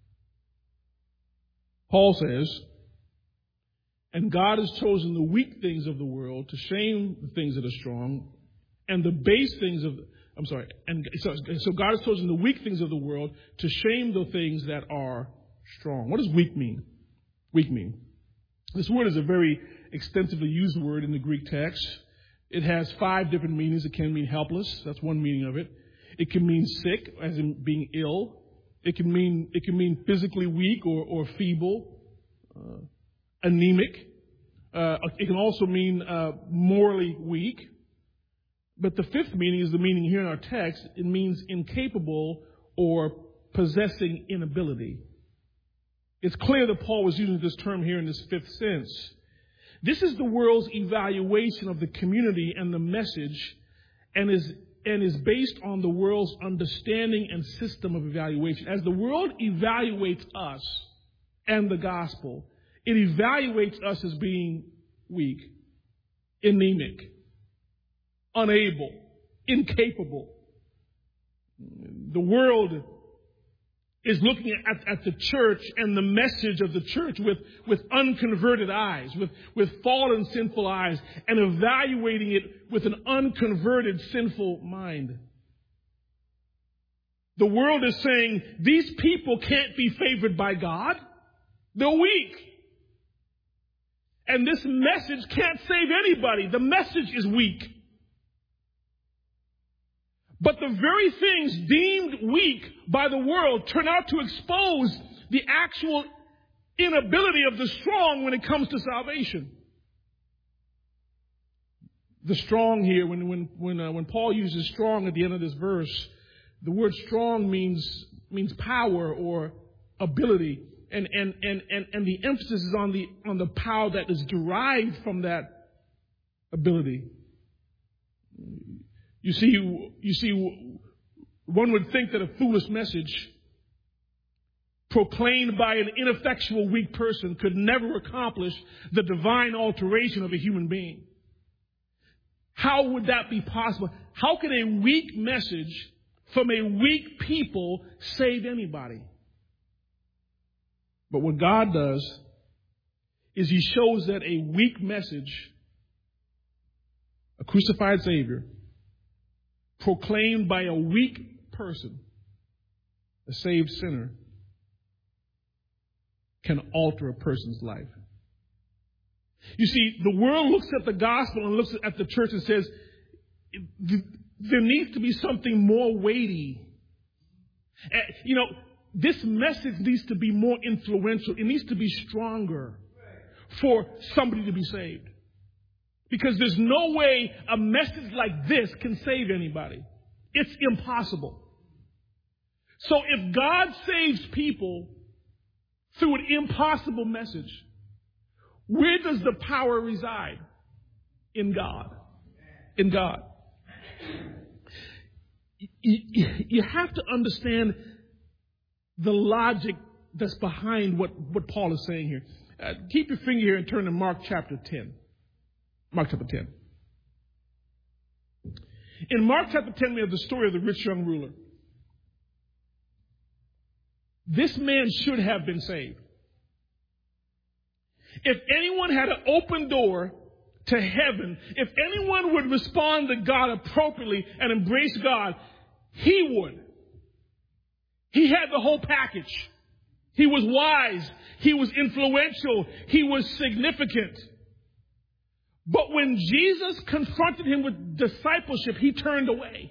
Paul says, and God has chosen the weak things of the world to shame the things that are strong, and the base things of, so God has chosen the weak things of the world to shame the things that are strong. What does weak mean? Weak mean. This word is a very extensively used word in the Greek text. It has 5 different meanings. It can mean helpless. That's one meaning of it. It can mean sick, as in being ill. It can mean physically weak or feeble, anemic. It can also mean morally weak. But the 5th meaning is the meaning here in our text. It means incapable or possessing inability. It's clear that Paul was using this term here in this 5th sense. This is the world's evaluation of the community and the message, and is based on the world's understanding and system of evaluation. As the world evaluates us and the gospel, it evaluates us as being weak, anemic, unable, incapable. The world is looking at the church and the message of the church with unconverted eyes, with fallen sinful eyes, and evaluating it with an unconverted sinful mind. The world is saying these people can't be favored by God. They're weak. And this message can't save anybody. The message is weak. But the very things deemed weak by the world turn out to expose the actual inability of the strong when it comes to salvation. The strong here, when Paul uses strong at the end of this verse, the word strong means power or ability, and the emphasis is on the power that is derived from that ability. You see, one would think that a foolish message proclaimed by an ineffectual, weak person could never accomplish the divine alteration of a human being. How would that be possible? How can a weak message from a weak people save anybody? But what God does is He shows that a weak message, a crucified Savior, proclaimed by a weak person, a saved sinner, can alter a person's life. You see, the world looks at the gospel and looks at the church and says, there needs to be something more weighty. This message needs to be more influential. It needs to be stronger for somebody to be saved. Because there's no way a message like this can save anybody. It's impossible. So if God saves people through an impossible message, where does the power reside? In God. In God. You have to understand the logic that's behind what Paul is saying here. Keep your finger here and turn to Mark chapter 10. Mark chapter 10. In Mark chapter 10, we have the story of the rich young ruler. This man should have been saved. If anyone had an open door to heaven, if anyone would respond to God appropriately and embrace God, he would. He had the whole package. He was wise. He was influential. He was significant. But when Jesus confronted him with discipleship, he turned away.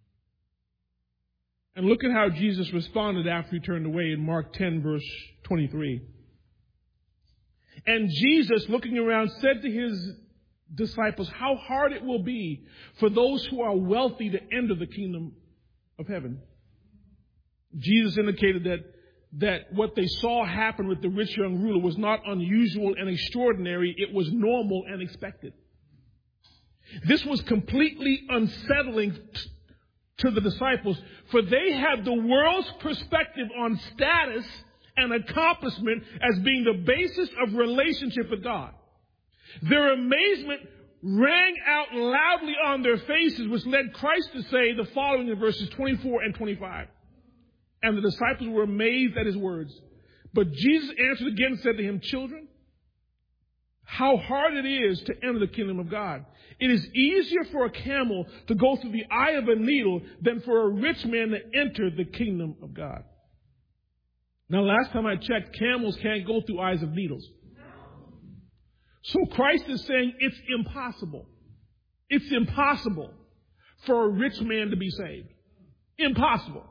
And look at how Jesus responded after he turned away in Mark 10, verse 23. And Jesus, looking around, said to his disciples, how hard it will be for those who are wealthy to enter the kingdom of heaven. Jesus indicated that what they saw happen with the rich young ruler was not unusual and extraordinary. It was normal and expected. This was completely unsettling to the disciples, for they had the world's perspective on status and accomplishment as being the basis of relationship with God. Their amazement rang out loudly on their faces, which led Christ to say the following in verses 24 and 25. And the disciples were amazed at his words. But Jesus answered again and said to him, children, how hard it is to enter the kingdom of God. It is easier for a camel to go through the eye of a needle than for a rich man to enter the kingdom of God. Now, last time I checked, camels can't go through eyes of needles. So Christ is saying it's impossible. It's impossible for a rich man to be saved. Impossible.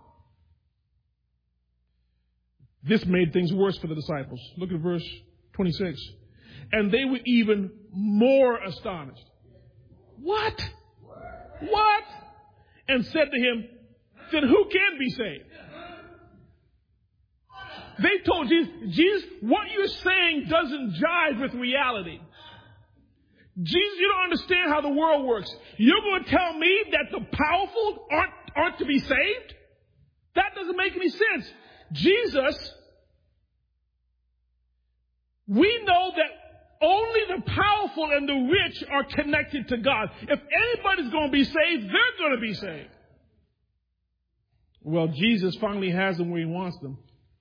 This made things worse for the disciples. Look at verse 26. And they were even more astonished. What? What? And said to him, then who can be saved? They told Jesus, what you're saying doesn't jive with reality. Jesus, you don't understand how the world works. You're going to tell me that the powerful aren't to be saved? That doesn't make any sense. Jesus, we know that only the powerful and the rich are connected to God. If anybody's going to be saved, they're going to be saved. Well, Jesus finally has them where he wants them.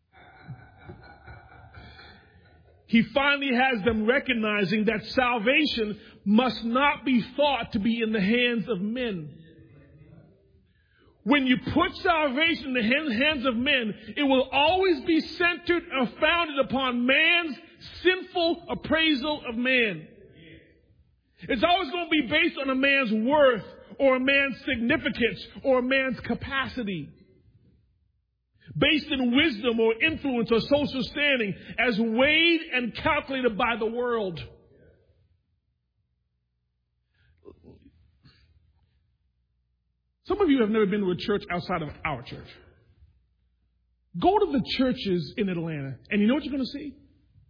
He finally has them recognizing that salvation must not be thought to be in the hands of men. When you put salvation in the hands of men, it will always be centered or founded upon man's sinful appraisal of man. It's always going to be based on a man's worth or a man's significance or a man's capacity. Based in wisdom or influence or social standing as weighed and calculated by the world. Some of you have never been to a church outside of our church. Go to the churches in Atlanta, and you know what you're going to see?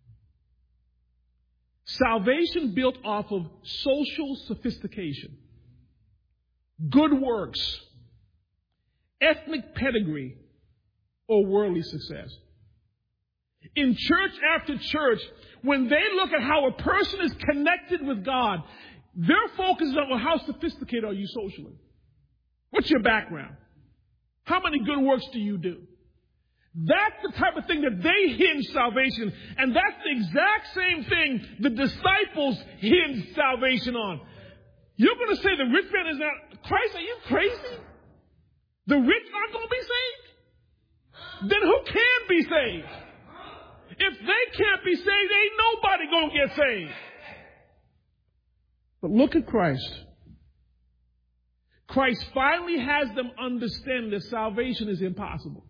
Salvation built off of social sophistication, good works, ethnic pedigree, or worldly success. In church after church, when they look at how a person is connected with God, their focus is on, well, how sophisticated are you socially? What's your background? How many good works do you do? That's the type of thing that they hinge salvation, and that's the exact same thing the disciples hinge salvation on. You're going to say the rich man is not Christ? Are you crazy? The rich aren't going to be saved? Then who can be saved? If they can't be saved, ain't nobody going to get saved. But look at Christ. Christ finally has them understand that salvation is impossible.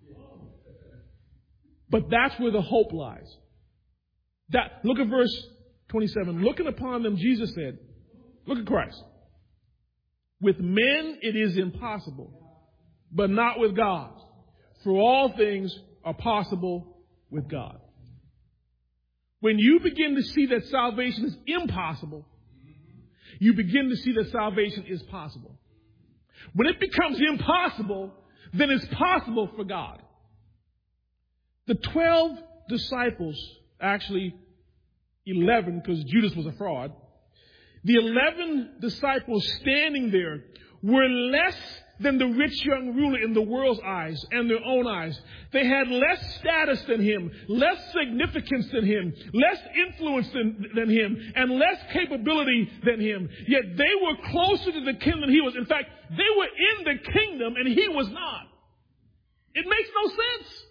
But that's where the hope lies. Look at verse 27. Looking upon them, Jesus said, look at Christ. With men it is impossible, but not with God. For all things are possible with God. When you begin to see that salvation is impossible, you begin to see that salvation is possible. When it becomes impossible, then it's possible for God. The 12 disciples, actually 11 because Judas was a fraud, the 11 disciples standing there were less than the rich young ruler in the world's eyes and their own eyes. They had less status than him, less significance than him, less influence than him, and less capability than him. Yet they were closer to the kingdom than he was. In fact, they were in the kingdom and he was not. It makes no sense.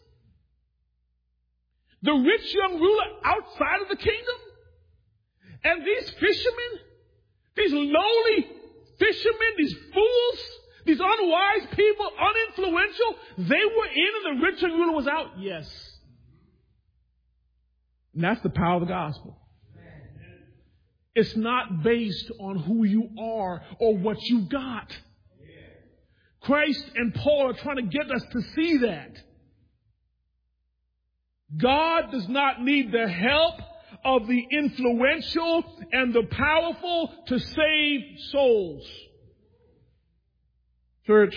The rich young ruler outside of the kingdom, and these fishermen, these lowly fishermen, these fools, these unwise people, uninfluential, they were in and the rich young ruler was out? Yes. And that's the power of the gospel. It's not based on who you are or what you got. Christ and Paul are trying to get us to see that. God does not need the help of the influential and the powerful to save souls. Church,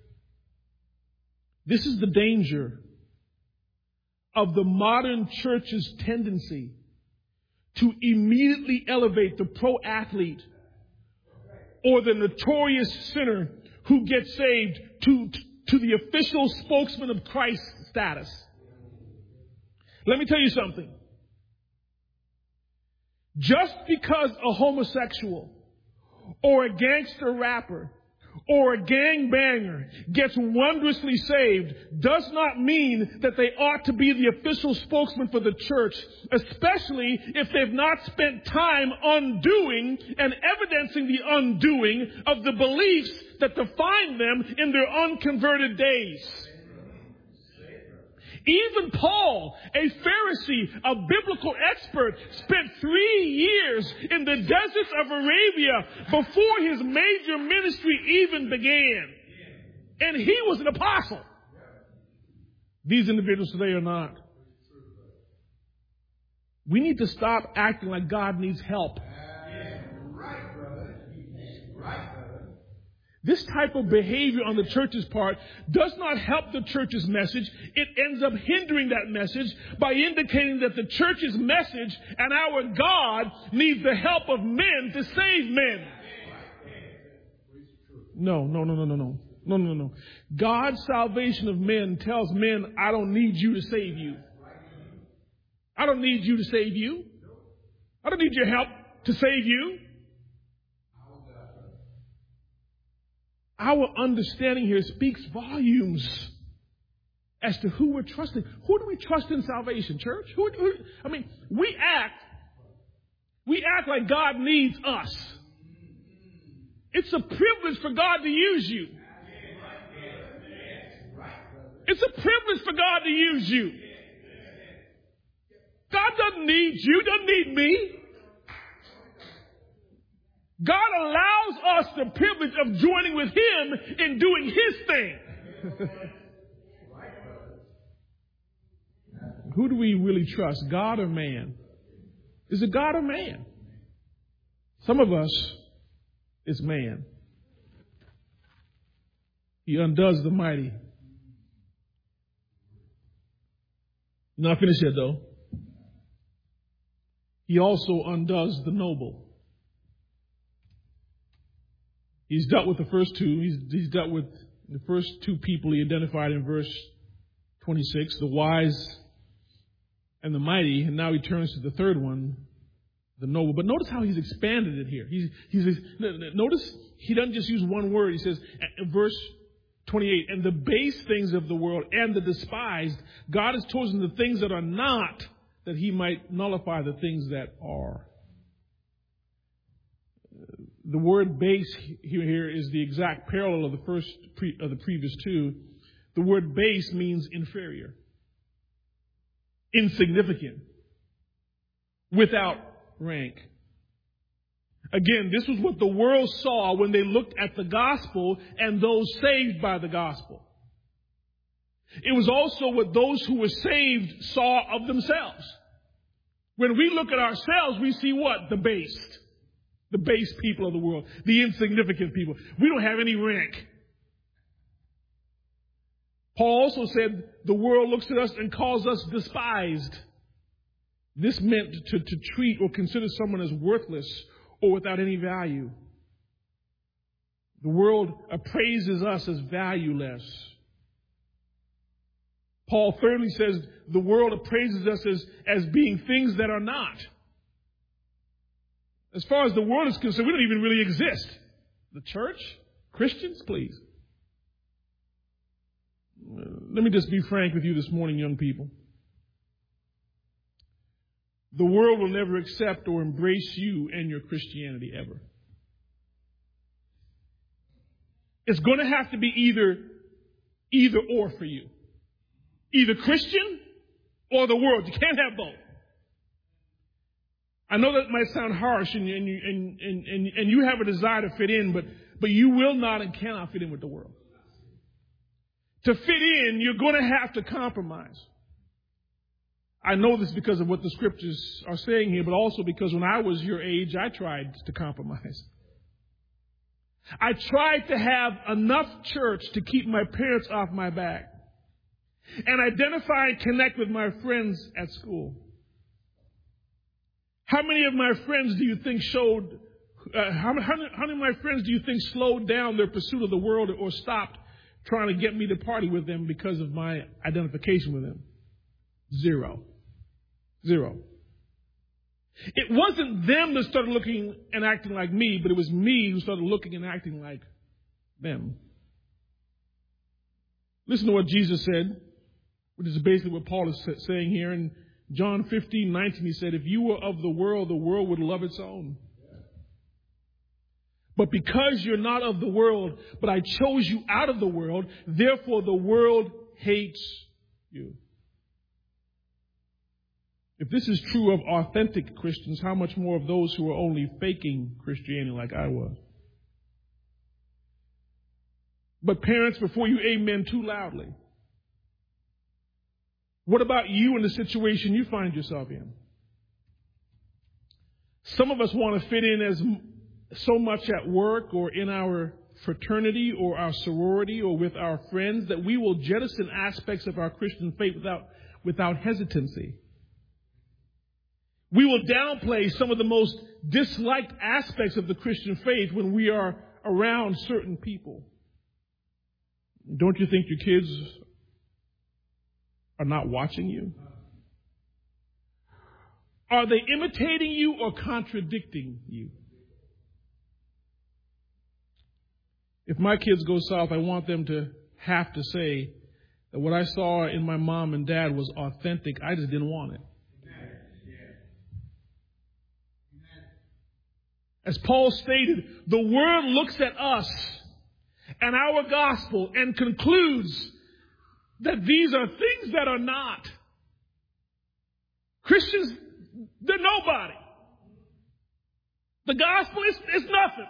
this is the danger of the modern church's tendency to immediately elevate the pro athlete or the notorious sinner who gets saved to the official spokesman of Christ status. Let me tell you something. Just because a homosexual or a gangster rapper or a gangbanger gets wondrously saved does not mean that they ought to be the official spokesman for the church, especially if they've not spent time undoing and evidencing the undoing of the beliefs that define them in their unconverted days. Even Paul, a Pharisee, a biblical expert, spent 3 years in the deserts of Arabia before his major ministry even began. And he was an apostle. These individuals today are not. We need to stop acting like God needs help. Right, brother. Right. This type of behavior on the church's part does not help the church's message. It ends up hindering that message by indicating that the church's message and our God needs the help of men to save men. No. God's salvation of men tells men, I don't need you to save you. I don't need you to save you. I don't need your help to save you. Our understanding here speaks volumes as to who we're trusting. Who do we trust in salvation, church? We act like God needs us. It's a privilege for God to use you. It's a privilege for God to use you. God doesn't need you, doesn't need me. God allows us the privilege of joining with Him in doing His thing. Who do we really trust, God or man? Is it God or man? Some of us, it's man. He undoes the mighty. Not finished yet, though. He also undoes the noble. He's dealt with the first two. He's dealt with the first two people he identified in verse 26, the wise and the mighty, and now he turns to the third one, the noble. But notice how he's expanded it here. Notice he doesn't just use one word. He says, in verse 28, and the base things of the world and the despised, God has chosen the things that are not, that He might nullify the things that are. The word base here is the exact parallel of the previous two. The word base means inferior, insignificant, without rank. Again, this was what the world saw when they looked at the gospel and those saved by the gospel. It was also what those who were saved saw of themselves. When we look at ourselves, we see what? The base people of the world, the insignificant people. We don't have any rank. Paul also said the world looks at us and calls us despised. This meant to treat or consider someone as worthless or without any value. The world appraises us as valueless. Paul thirdly says the world appraises us as being things that are not. As far as the world is concerned, we don't even really exist. The church, Christians, please. Let me just be frank with you this morning, young people. The world will never accept or embrace you and your Christianity ever. It's going to have to be either or for you. Either Christian or the world. You can't have both. I know that might sound harsh and you have a desire to fit in, but you will not and cannot fit in with the world. To fit in, you're going to have to compromise. I know this because of what the scriptures are saying here, but also because when I was your age, I tried to compromise. I tried to have enough church to keep my parents off my back and identify and connect with my friends at school. How many of my friends do you think how many of my friends do you think slowed down their pursuit of the world or stopped trying to get me to party with them because of my identification with them? Zero. It wasn't them that started looking and acting like me, but it was me who started looking and acting like them. Listen to what Jesus said, which is basically what Paul is saying here. In John 15:19, he said, if you were of the world would love its own. But because you're not of the world, but I chose you out of the world, therefore the world hates you. If this is true of authentic Christians, how much more of those who are only faking Christianity like I was? But parents, before you amen too loudly, what about you in the situation you find yourself in? Some of us want to fit in as so much at work or in our fraternity or our sorority or with our friends that we will jettison aspects of our Christian faith without hesitancy. We will downplay some of the most disliked aspects of the Christian faith when we are around certain people. Don't you think your kids are not watching you? Are they imitating you or contradicting you? If my kids go south, I want them to have to say that what I saw in my mom and dad was authentic. I just didn't want it. As Paul stated, the world looks at us and our gospel and concludes that these are things that are not. Christians, they're nobody. The gospel is nothing.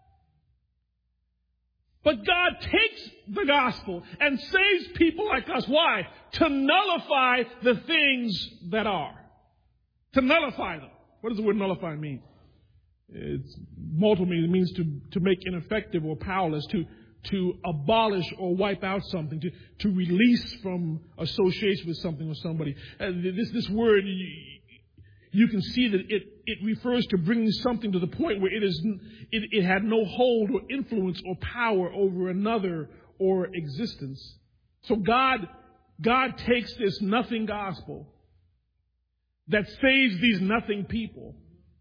But God takes the gospel and saves people like us. Why? To nullify the things that are. To nullify them. What does the word nullify mean? It's multiple meaning. It means to make ineffective or powerless, to abolish or wipe out something, to release from association with something or somebody. This word, you can see that it refers to bringing something to the point where it had no hold or influence or power over another or existence. So God takes this nothing gospel that saves these nothing people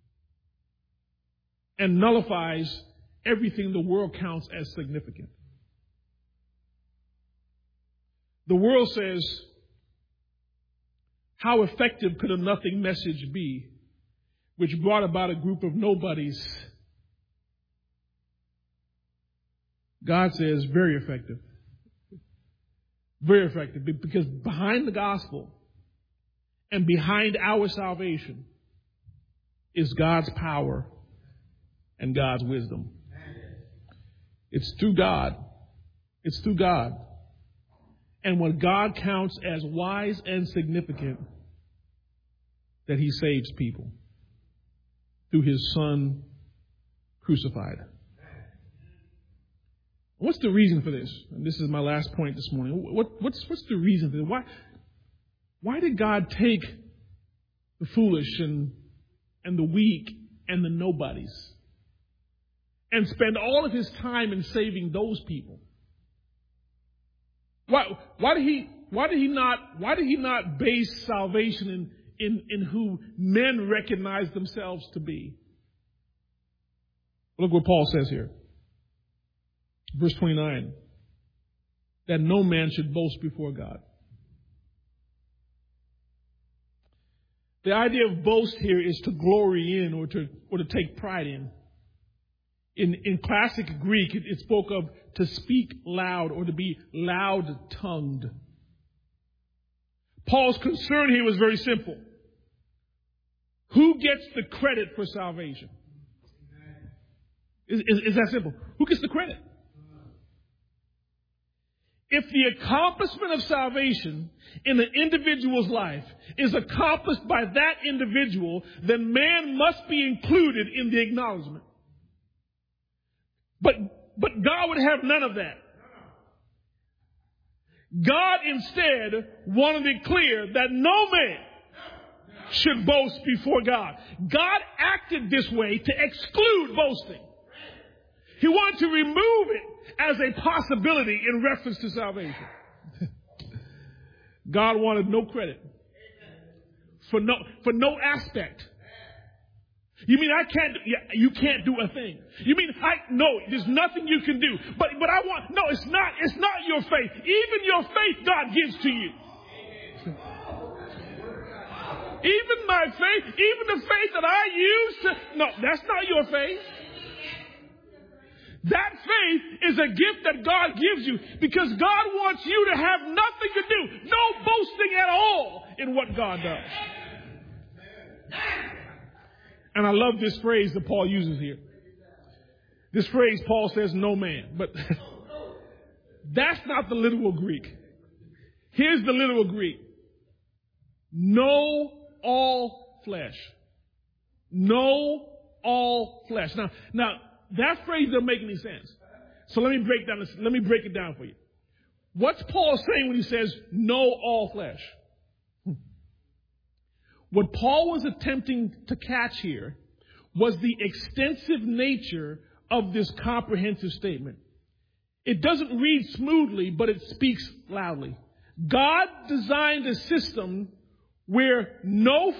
and nullifies everything the world counts as significant. The world says, how effective could a nothing message be, which brought about a group of nobodies? God says, very effective. Very effective, because behind the gospel and behind our salvation is God's power and God's wisdom. It's through God. It's through God. And what God counts as wise and significant, that He saves people through His Son crucified. What's the reason for this? And this is my last point this morning. What's the reason for this? Why did God take the foolish and the weak and the nobodies and spend all of his time in saving those people? Why did he not base salvation in who men recognize themselves to be? Look what Paul says here. Verse 29. That no man should boast before God. The idea of boast here is to glory in or to take pride in. In classic Greek, it spoke of to speak loud or to be loud-tongued. Paul's concern here was very simple. Who gets the credit for salvation? Is that simple? Who gets the credit? If the accomplishment of salvation in an individual's life is accomplished by that individual, then man must be included in the acknowledgement. But God would have none of that. God instead wanted it clear that no man should boast before God. God acted this way to exclude boasting. He wanted to remove it as a possibility in reference to salvation. God wanted no credit for no aspect. You mean you can't do a thing? You mean no, there's nothing you can do. But it's not your faith. Even your faith God gives to you. Even my faith, even the faith that I use that's not your faith. That faith is a gift that God gives you because God wants you to have nothing to do, no boasting at all in what God does. And I love this phrase that Paul uses here. This phrase, Paul says, no man. But that's not the literal Greek. Here's the literal Greek. No all flesh. No all flesh. Now, that phrase doesn't make any sense. So let me break it down for you. What's Paul saying when he says, no all flesh? What Paul was attempting to catch here was the extensive nature of this comprehensive statement. It doesn't read smoothly, but it speaks loudly. God designed a system where no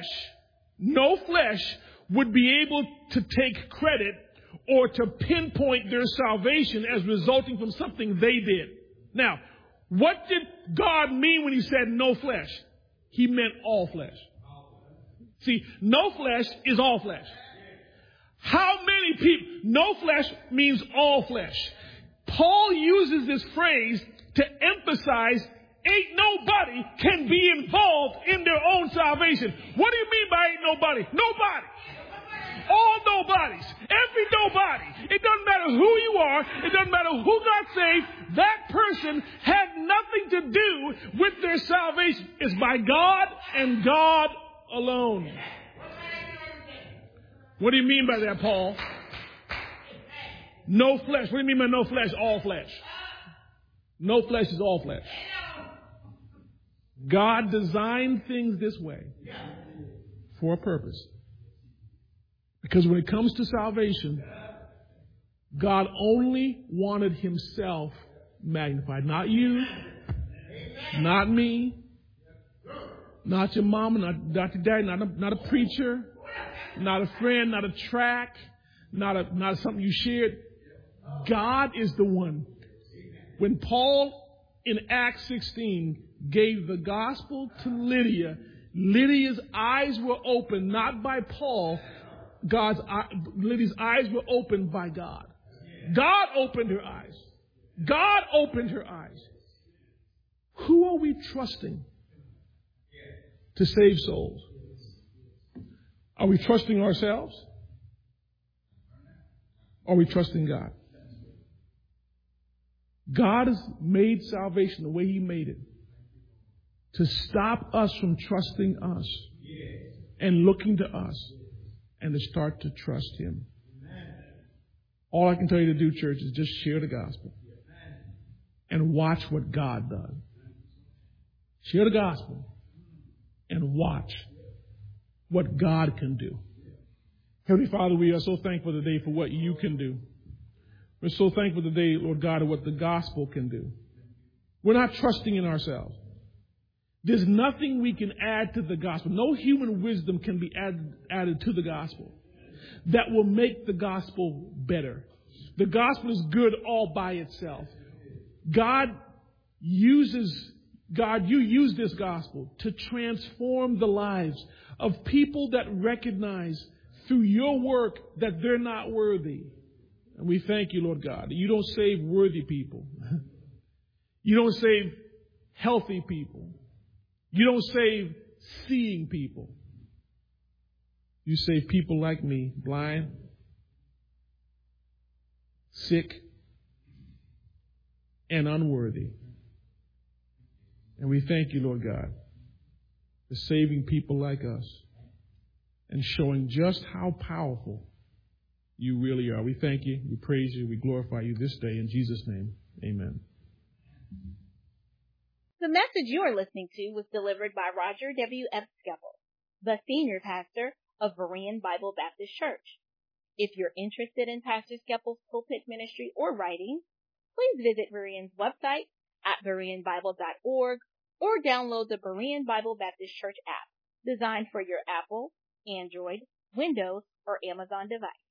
flesh would be able to take credit or to pinpoint their salvation as resulting from something they did. Now, what did God mean when he said no flesh? He meant all flesh. See, no flesh is all flesh. How many people? No flesh means all flesh. Paul uses this phrase to emphasize ain't nobody can be involved in their own salvation. What do you mean by ain't nobody? Nobody. All nobodies. Every nobody. It doesn't matter who you are. It doesn't matter who got saved. That person had nothing to do with their salvation. It's by God and God alone. What do you mean by that, Paul? No flesh. What do you mean by no flesh? All flesh. No flesh is all flesh. God designed things this way for a purpose. Because when it comes to salvation, God only wanted himself magnified. Not you, not me, not your mama, not your daddy, not a preacher, not a friend, not a track, not something you shared. God is the one. When Paul in Acts 16 gave the gospel to Lydia, Lydia's eyes were opened not by Paul. Lydia's eyes were opened by God. God opened her eyes. God opened her eyes. Who are we trusting to save souls? Are we trusting ourselves? Or are we trusting God? God has made salvation the way he made it to stop us from trusting us and looking to us and to start to trust him. All I can tell you to do, church, is just share the gospel and watch what God does. Share the gospel and watch what God can do. Heavenly Father, we are so thankful today for what you can do. We're so thankful today, Lord God, of what the gospel can do. We're not trusting in ourselves. There's nothing we can add to the gospel. No human wisdom can be added to the gospel that will make the gospel better. The gospel is good all by itself. You use this gospel to transform the lives of people that recognize through your work that they're not worthy. And we thank you, Lord God, that you don't save worthy people. You don't save healthy people. You don't save seeing people. You save people like me, blind, sick, and unworthy. And we thank you, Lord God, for saving people like us and showing just how powerful you really are. We thank you, we praise you, we glorify you this day. In Jesus' name, amen. The message you are listening to was delivered by Roger W. F. Skeppel, the senior pastor of Berean Bible Baptist Church. If you're interested in Pastor Skeppel's pulpit ministry or writings, please visit Berean's website at bereanbible.org or download the Berean Bible Baptist Church app, designed for your Apple, Android, Windows, or Amazon device.